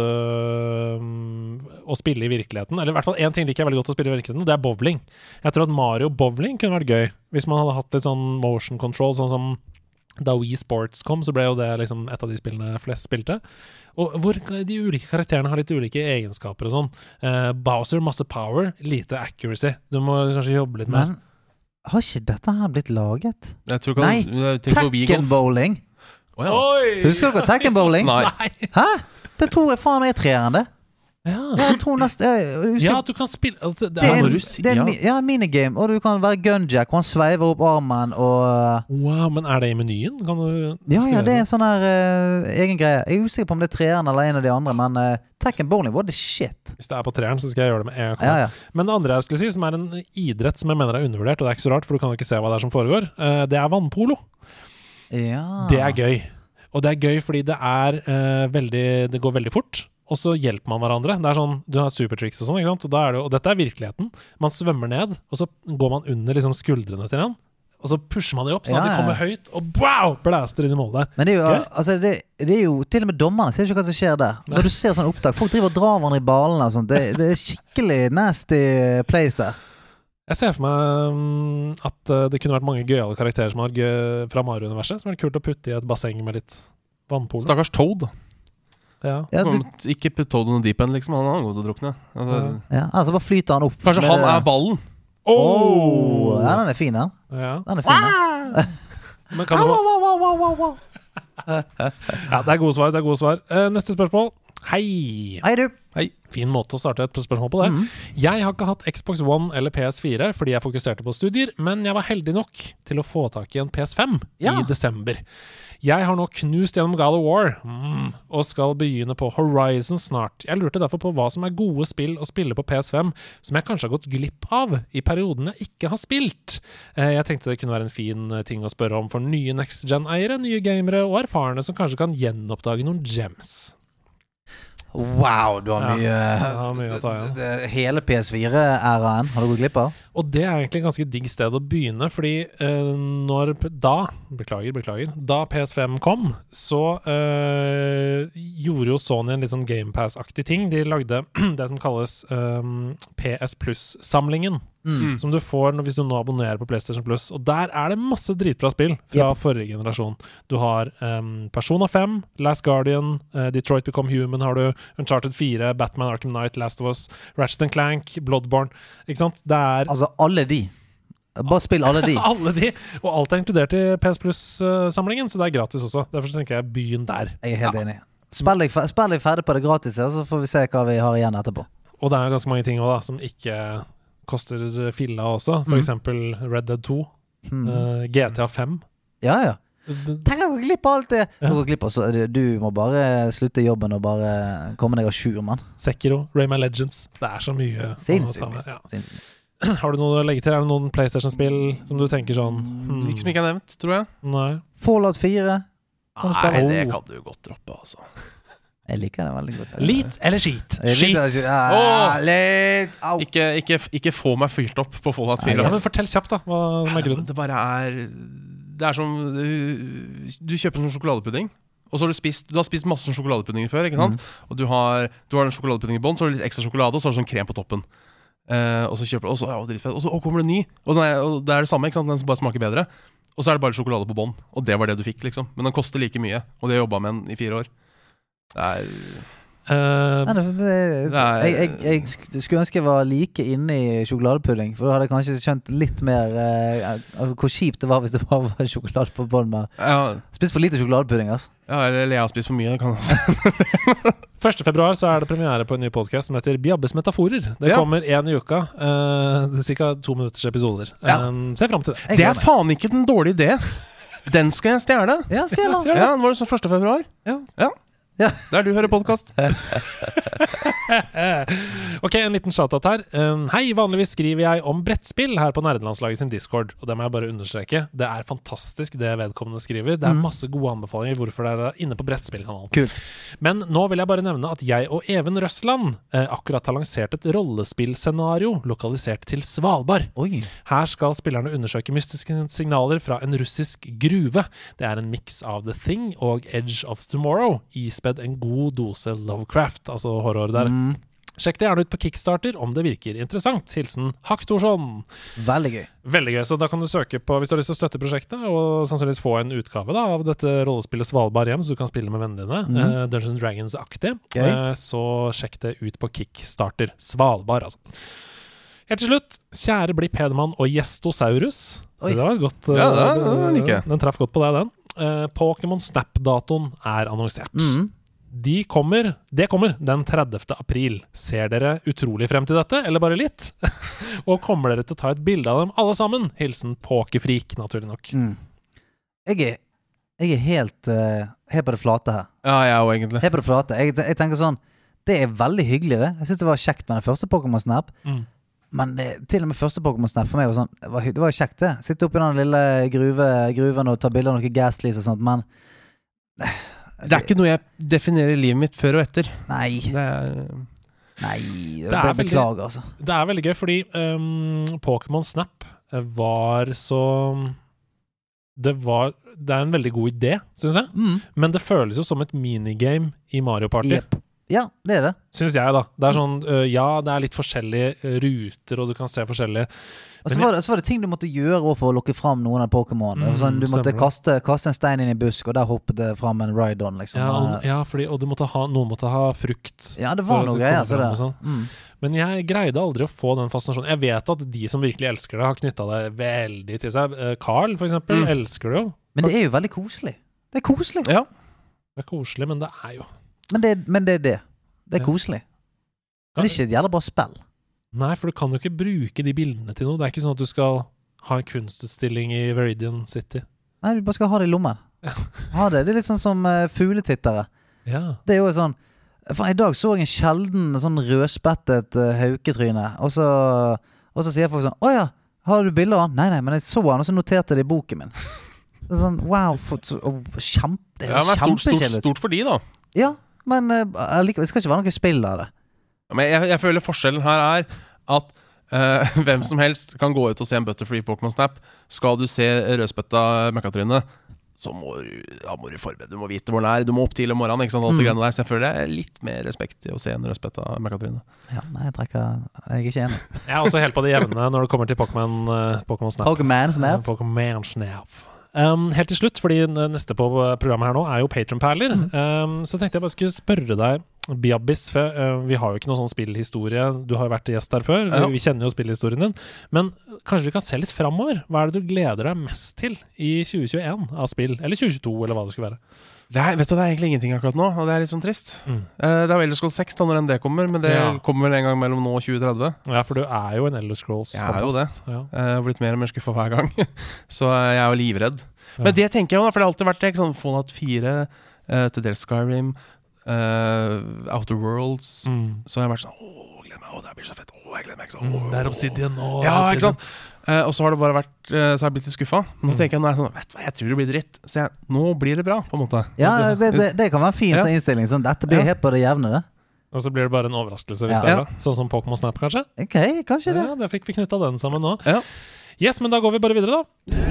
å spille i virkeligheten. Eller i hvert fall 1 ting liker jeg veldig godt å spille i virkeligheten, og det er bowling. Jeg tror at Mario bowling kunne vært gøy hvis man hadde hatt litt sånn motion control, sånn som da Wii Sports kom, så ble jo det liksom et av de spillene flest spilte. Og hvor de ulike karakterene har litt ulike egenskaper og sånn. Bowser, masse power, lite accuracy. Du må kanskje jobbe litt mer. Men har ikke dette her blitt laget? Nei, Tekken bowling. Husker dere Tekken bowling? Nei. Hæ? Det tror jeg faen er 3-ende. Jeg tror nesten du kan spille det er en minigame, og du kan være gunjack, og han sveiver opp armen og wow, men er det i menyen? Kan du det er en sånn her egen greie. Jeg er usikker på om det er 3-eren eller en av de andre, men Tekken bowling, what the shit. Hvis det er på 3-eren, så skal jeg gjøre det med en gang. Men det andre jeg skulle si, som er en idrett som jeg mener er undervurdert, og det er ikke så rart, for du kan jo ikke se hva det er som foregår, det er vannpolo. Det er gøy. Og det er gøy fordi det går veldig fort. og så hjelper man hverandre. Det sånn, du har supertricks og sånn, ikke sant? Og, og dette virkeligheten. Man svømmer ned, og så går man under liksom skuldrene til en, og så pusher man det opp, sånn at de kommer høyt, og wow, blæster inn i målet. Men det er jo, altså, det er jo til og med dommerne ser ikke hva som skjer der. Når du ser sånn opptak, folk driver og drar hverandre i ballene og sånt. Det er skikkelig nasty plays der. Jeg ser for meg at det kunne vært mange gøyale karakterer som har fra Mario-universet, som er kult å putte i et basseng med litt vannpolo. Stakkars Toad. Ja. Ikke putt Toad under deep end, liksom. Han har gått og drukne. Altså bare flyter han opp. Kanskje han er ballen. Ja, den er fin, den. Ja. Den er fin, den. Men kan du... Ja, det er gode svar. Neste spørsmål. Hei. Hei, du. Hei. Fin måte å starte et spørsmål på det. Jeg har ikke hatt Xbox One eller PS4 fordi jeg fokuserte på studier, men jeg var heldig nok til å få tak i en PS5 i desember. Jeg har nå knust gjennom God of War og skal begynne på Horizon snart. Jeg lurte derfor på hva som er gode spill å spille på PS5 som jeg kanskje har gått glipp av i perioden jeg ikke har spilt. Jeg tenkte det kunne være en fin ting å spørre om for nye Next Gen-eiere, nye gamere og erfarne som kanskje kan gjenoppdage noen gems. Wow, du har mye å ta igjen. Hele PS4-æraen har du gått glipp av? Og det er egentlig et ganske digg sted å begynne, fordi da PS5 kom, så gjorde jo Sony en litt sånn Game Pass-aktig ting. De lagde det som kalles PS Plus-samlingen, som du får hvis du nå abonnerer på PlayStation Plus. Og der er det masse dritbra spill fra forrige generasjon. Du har Persona 5, Last Guardian, Detroit Become Human har du, Uncharted 4, Batman Arkham Knight, Last of Us, Ratchet & Clank, Bloodborne, ikke sant? Det er... Altså alle de. Bare spill alle de. Alle de, og alt er inkludert i PS Plus-samlingen, så det er gratis også. Derfor tenker jeg byen der. Jeg er helt enig. Spill deg ferdig på det gratis, og så får vi se hva vi har igjen etterpå. Og det er ganske mange ting også da, som ikke koster filla også. For eksempel Red Dead 2, GTA 5. Ja. Tenk å gå glipp av alt det. Du må bare slutte jobben og bare komme deg av sjur, mann. Sekiro, Rayman Legends. Det er så mye. Sinnssykt. Har du noe å legge til? Er det noen PlayStation-spill som du tenker sånn Ikke som ikke er nevnt, tror jeg. Nei. Fallout 4. Nei, det kan du godt droppe, altså. Jeg liker det veldig godt. Lit eller skit? Skit! Ikke få meg fylt opp på Fallout 4. Ja, men fortell kjapt da, hva er grunnen? Det bare det er som du kjøper en sjokoladepudding, og så har du har spist masse sjokoladepuddinger før, ikke sant? Og du har en sjokoladepudding i bånd, så har du litt ekstra sjokolade, og så har du sånn krem på toppen. Og så kjøper du, og så kommer det ny, og det er det samme, ikke sant? Den som bare smaker bedre. Og så er det bare sjokolade på bånd, og det var det du fikk, liksom. Men den koster like mye, og det jobbet med den i 4 år. Jeg skulle ønske jeg var like inne i sjokoladepudding, for da hadde jeg kanskje skjønt litt mer hvor kjipt det var hvis det bare var sjokolade på bånd. Spist for lite sjokoladepudding, altså. Ja, eller jeg har spist for mye, det kan også. 1. februar så er det premiere på en ny podcast som heter Bjabbes Metaforer. Det kommer 1 i uka. Det er cirka 2 minutters episoder. Se frem til det. Det er faen ikke en dårlig idé. Den skal jeg stjerne. Ja, stjerne. Ja, det var det 1. februar. Ja. Der du hører podcast. Ok, en liten shoutout her. Hei, vanligvis skriver jeg om brettspill her på Nerdelandslaget sin Discord, og det må jeg bare understreke. Det er fantastisk det vedkommende skriver. Det er masse gode anbefalinger hvorfor det er inne på brettspillkanalen. Kult. Men nå vil jeg bare nevne at jeg og Even Røsland akkurat har lansert et rollespillscenario lokalisert til Svalbard. Oi. Her skal spillerne undersøke mystiske signaler fra en russisk gruve. Det er en mix av The Thing og Edge of Tomorrow, ispedd en god dose Lovecraft, altså horror der. Sjekk det gjerne ut på Kickstarter om det virker interessant. Hilsen Hakk Thorsson. Veldig gøy. Veldig gøy, så da kan du søke på, hvis du har lyst til å støtte prosjektet, og sannsynligvis få en utgave da, av dette rollespillet Svalbard hjem, så du kan spille med vennene dine, Dungeons & Dragons-aktig. Så sjekk det ut på Kickstarter. Svalbard, altså. Helt til slutt, kjære Blipp Hedemann og Gjestosaurus. Det var et godt... Den traff godt på deg, den. Pokémon Snap-datoen er annonsert. Det kommer den 30. april. Ser dere utrolig frem til dette, eller bare litt? Og kommer dere til å ta et bilde av dem alle sammen? Hilsen Pokéfreak, naturlig nok. Jeg er helt på det flate her. Ja, jeg også egentlig. Helt på det flate. Jeg tenker sånn, det er veldig hyggelig det. Jeg synes det var kjekt med den første Pokémon Snap. Men til og med første Pokémon Snap for meg var sånn, det var kjekt det. Sitte oppi den lille gruven og ta bilder av noen Gastlies og sånt, men Det ikke noe jeg definerer livet mitt før og etter. Nei. Nei, det beklager altså. Det veldig gøy, fordi Pokémon Snap var så... Det en veldig god idé, synes jeg. Men det føles jo som et minigame i Mario Party. Yep. Ja, det det. Synes jeg da. Det sånn, ja, det litt forskjellige ruter, og du kan se forskjellige... Og så var det ting du måtte gjøre for å lukke frem noen av Pokémon. Sånn, du måtte kaste en stein inn i busk, og der hoppet det frem en Rhydon, liksom. Og noen måtte ha frukt. Ja, det var noe greier, så det. Sånn. Men jeg greide aldri å få den fascinasjonen. Jeg vet at de som virkelig elsker det, har knyttet det veldig til seg. Carl, for eksempel, elsker det jo. Men det jo veldig koselig. Det koselig. Ja, det koselig, men det jo... Men det det. Det koselig. Det ikke et jævla bra spill. Nei, for du kan jo ikke bruke de bildene til noe. Det ikke sånn at du skal ha en kunstutstilling i Viridian City. Nei, du bare skal ha det i lommen. Ha det. Det litt sånn som fugletittere. Ja. Det jo sånn... I dag så jeg en sjelden sånn rødspettet hauketryne, og så sier folk sånn, «Åja, har du bilder av han?» Nei, men jeg så han, og så noterte det i boken min. Det sånn, wow, det kjempekjedelig. Stort for de da. Ja, men det skal ikke være noe spill av det. Men jeg føler forskjellen her at hvem som helst kan gå ut og se en Butterfree Pokémon Snap. Skal du se rødspetta møkkatryne, så må du forberede, du må vite hvor den du må opp til om morgenen, ikke sant, alt det greiene der. Så jeg føler det litt mer respekt i å se en rødspetta møkkatryne. Ja, nei, jeg ikke enig. Jeg også helt på det jevne når det kommer til Pokémon Snap. Pokémon Snap. Helt til slutt, fordi neste på programmet her nå jo Patreon-perler, så tenkte jeg bare skulle spørre deg, Biabis, for vi har jo ikke noen sånn spillhistorie. Du har jo vært gjest der før, vi kjenner jo spillhistorien din, men kanskje vi kan se litt fremover. Hva det du gleder deg mest til i 2021 av spill, eller 2022, eller hva det skulle være? Vet du, det egentlig ingenting akkurat nå, og det litt sånn trist. Det jo Elder Scrolls 6 da, når det kommer, men det kommer vel en gang mellom nå og 2030. Ja, for du jo en Elder Scrolls-fantast. Jeg har jo blitt mer og mer skuffet hver gang, så jeg jo livredd. Men det tenker jeg jo da, for det har alltid vært det, sånn Fallout 4, til dels Skyrim, Outer Worlds, så har jeg vært sånn, gleder meg, det blir så fett, jeg gleder meg sånn, det Obsidian, ja, ikke sant? Og så har det bare vært, så har jeg blitt litt skuffet. Nå tenker jeg, sånn, vet du hva, jeg tror det blir dritt. Så nå blir det bra, på en måte. Ja, det kan være en fin innstilling, sånn, dette blir helt på det jevne, det. Og så blir det bare en overraskelse hvis det bra. Sånn som Pokémon Snap, kanskje? Ok, kanskje det. Ja, det fikk vi knyttet den sammen nå. Yes, men da går vi bare videre, da.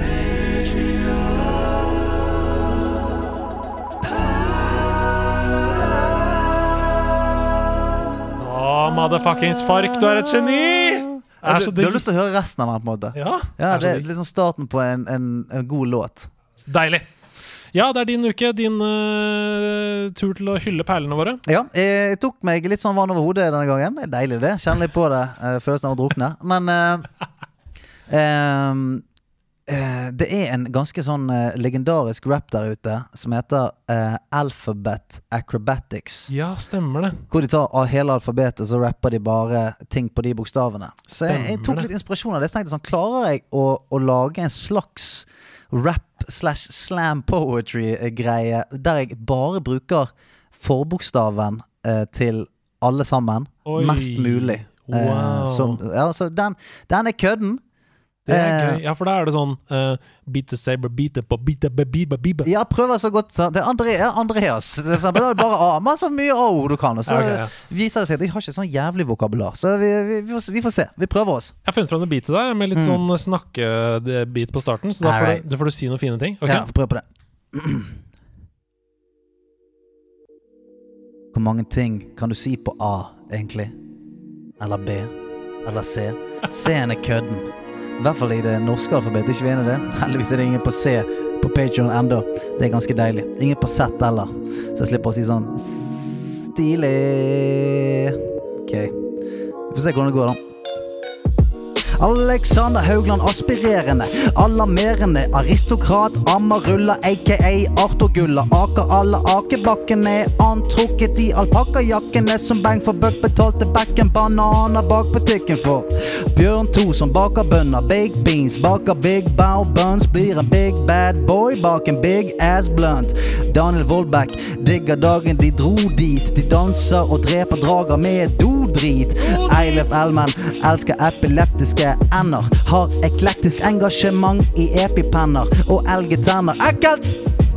Motherfuckings Fark, du et geni! Du har lyst til å høre resten av den, på en måte. Ja, det liksom starten på en god låt. Deilig. Ja, det din uke, din tur til å hylle perlene våre. Ja, jeg tok meg litt sånn vann over hodet denne gangen. Det deilig det, kjenner litt på det, følelsen av å drukne. Men det en ganske sånn legendarisk rap der ute som heter Alphabet Acrobatics. Ja, stemmer det. Hvor de tar hele alfabetet, så rapper de bare ting på de bokstavene. Så jeg tok litt inspirasjon av det. Så tenkte jeg sånn, klarer jeg å lage en slags rap/slam poetry-greie der jeg bare bruker forbokstaven til alle sammen, mest mulig. Wow. Så den kødden. Det gøy. Ja, for da det sånn beat the saber, beat the beat. Ja, prøver så godt. Det Andreas. Det bare A. Men så mye A-ord du kan. Og så viser det seg at jeg har ikke sånn jævlig vokabular. Så vi får se. Vi prøver oss. Jeg har funnet frem det beatet der med litt sånn snakke-beat på starten. Så da får du si noen fine ting. Ja, prøv på det. Hvor mange ting kan du si på A, egentlig? Eller B? Eller C? C-en kødden. I hvert fall i det norske alfabetet, ikke vi enig i det? Heldigvis det ingen på C på Patreon enda. Det ganske deilig. Ingen på Z heller. Så jeg slipper å si sånn stilig. Ok. Vi får se hvordan det går da. Alexander Haugland aspirerende, alarmerende, aristokrat, Amarulla, a.k.a. Arthur Gulla, aker alle akebakkene, antrukket i alpakkajakkene, som bang for bøk betalte backen, bananer bak butikken for. Bjørn 2 som baker bønner, big beans, baker big bow buns, blir en big bad boy bak en big ass blunt. Daniel Vollbæk digger dagen de dro dit, de danser og dreper drager med dodrit. Eilef Elmen elsker epileptiske ender, har eklektisk engasjement i epipenner og elgetenner. Ekkelt!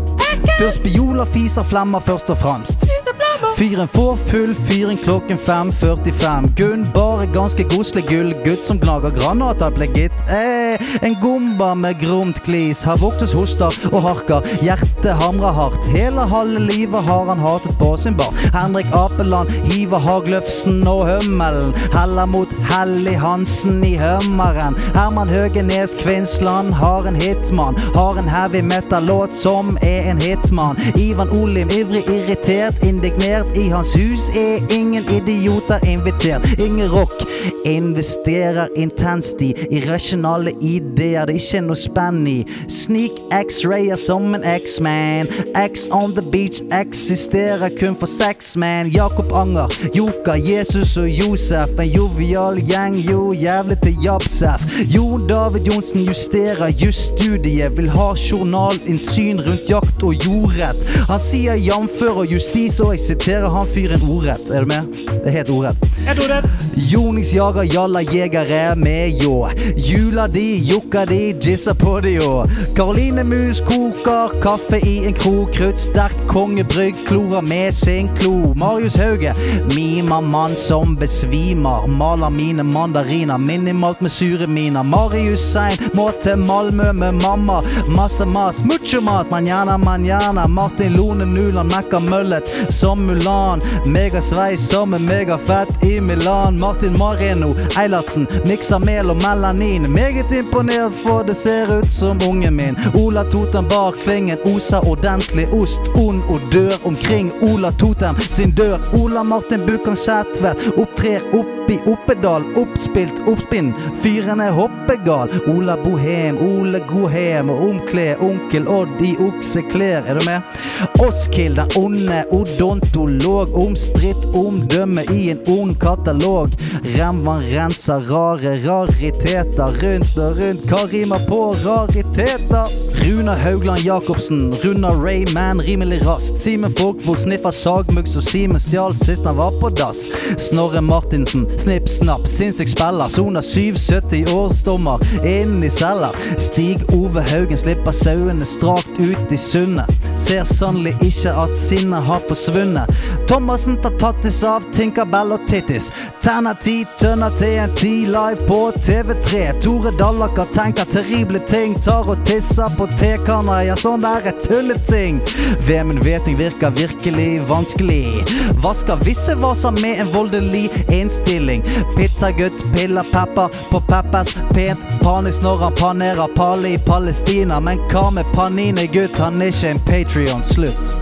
Først biola, fiser, flemmer først og fremst. Fyren får full fyring klokken 5:45. Gunn bare ganske goslig gull. Gutt som gnager granater ble gitt. En gomba med gromt glis. Har voktes hoster og harker. Hjertet hamrer hardt. Hele halve livet har han hatet på sin bar. Henrik Apeland hiver Hagløfsen og Hømmelen. Heller mot Hellig Hansen i Hømmeren. Herman Høgenes Kvinsland har en hitman. Har en heavy metal-låt som en hitman. Ivan Olim ivrig irritert, indignert. I hans hus ingen idioter invitert. Ingen rock investerer intenst i irrasjonale ideer. Det ikke noe spenn i. Sneak X-rayer som en X-man. X on the beach eksisterer kun for sex, man. Jakob Anger, Joka, Jesus og Josef. En jovial gjeng, jo jævlig til Jabsef. Jon David Jonsen justerer jusstudiet. Vil ha journalinnsyn rundt jakt og jordrett. Han sier jamfør og justis, og jeg siterer han fyren ordrett. Er du med? Det er helt ordrett. Jonis jager jalla jegere med jo. Jula de, jukka de, gissa på de jo. Karoline Mus koker kaffe i en krok. Krutt sterkt kongebrygg, klorer med sin klo. Marius Hauge, mima mann som besvimer. Maler mine mandariner, minimalt med sure miner. Marius Sein må til Malmö med mamma. Masse mas, mucho mas, manjana. Martin Lone Nuland mekker møllet som Mulan. Megasveis som megafett i Milan. Martin Marino Eilertsen mikser mel og melanin. Meget imponert for det ser ut som ungen min. Ola Totem bar klingen, osa ordentlig ost. Ond og dør omkring Ola Totem sin dør. Ola Martin Bukang Sætvedt opptrer oppi Oppedal. Oppspilt, oppspinn, fyrene hoppegal. Ola Bohem, Ole Gohem og omkle onkel Odd i okseklær. Er du med? Oskil, den onde odontolog. Omstritt omdømme i en ond katalog. Remvan renser rare rariteter. Rundt og rundt, hva rimer på rariteter? Runa Haugland Jakobsen, Runa Rayman, rimelig raskt. Simen Folkvold sniffer sagmugg som Simen stjal sist han var på dass. Snorre Martinsen, snipp snapp, sinnssyk spiller. Sona 7-70 årsdommer inn i celler. Stig Ove Haugen slipper sauene strakt ut i sunnet. Ser sannelig ikke at sinnet har forsvunnet. Thomasen tar tattis av Tinkerbell og Tittis. Tenner 10, tønner TNT live på TV3. Tore Dallaker tenker terrible ting. Tar og tisser på tekanner, ja sånn der er tulleting. Vemund Veting virker virkelig vanskelig. Vasker visse vaser med en voldelig innstilling. Pizzagutt, piller pepper på peppers. Pent panis når han panerer Pali i Palestina. Men hva med Panini gutt, han er ikke en Patreon, slutt.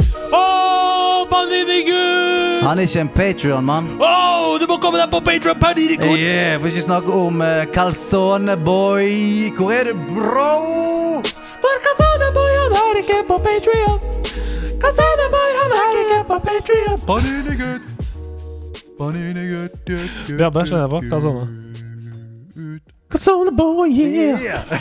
Panini gutt! Han er ikke en Patreon, mann. Du må komme deg på Patreon, Panini gutt! Yeah, får ikke snakke om Calzone boy. Hvor er det, bro? For Calzone boy, han er ikke på Patreon. Calzone boy, han er ikke på Patreon. Panini gutt. Panini gutt. Bjabbe, skjønner jeg på Calzone. Calzone boy, yeah!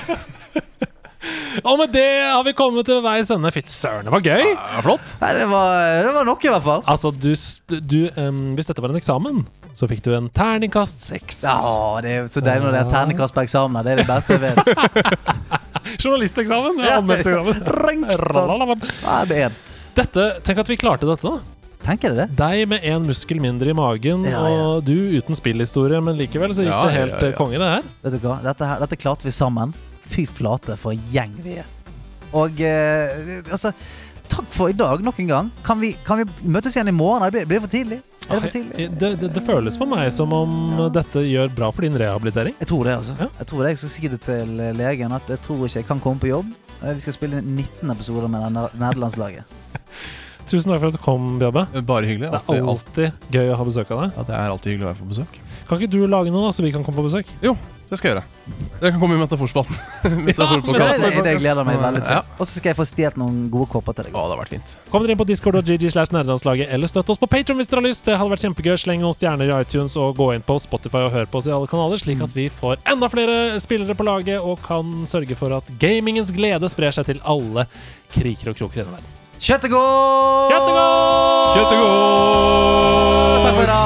Og med det har vi kommet til veis ende. Fytti søren, det var gøy. Ja, flott. Nei, det var nok i hvert fall. Altså, hvis dette var en eksamen, så fikk du en terningkast 6. Ja, det er så deilig når det er terningkast på eksamen. Det er det beste jeg vet. Journalisteksamen, anmeldelseksamen. Ja, det er en. Tenk at vi klarte dette da. Tenker dere det? Deg med en muskel mindre i magen, og du uten spillhistorie, men likevel så gikk det helt konge det her. Vet du hva? Dette klarte vi sammen. Fy flate for en gjeng vi er. Og altså, takk for i dag nok en gang. Kan vi møtes igjen i morgen? Blir det for tidlig? Er det for tidlig? Det føles for meg som om dette gjør bra for din rehabilitering. Jeg tror det, altså. Ja. Jeg tror det. Jeg skal si det til legen at jeg tror ikke jeg kan komme på jobb. Vi skal spille 19 episoder med Nederlandslaget. Tusen takk for at du kom, Bjabbe. Bare hyggelig. Det er alltid gøy å ha besøk av deg. Ja, det er alltid hyggelig å være på besøk. Kan ikke du lage noe da, så vi kan komme på besøk? Jo, det skal jeg gjøre. Jeg kan komme i metaforspalten. Det gleder meg veldig til. Og så skal jeg få stjelt noen gode kopper til deg. Ja, det har vært fint. Kom dere inn på discord.gg/nederlandslaget eller støtt oss på Patreon hvis dere har lyst. Det hadde vært kjempegøy. Sleng noen stjerner i iTunes og gå inn på Spotify og hør på oss i alle kanaler, slik at vi får enda flere spillere på laget og kan sørge for at gamingens glede sprer seg til alle kriker og kroker i denne verden. Kjøttegård! Kjøttegård! Takk for i dag!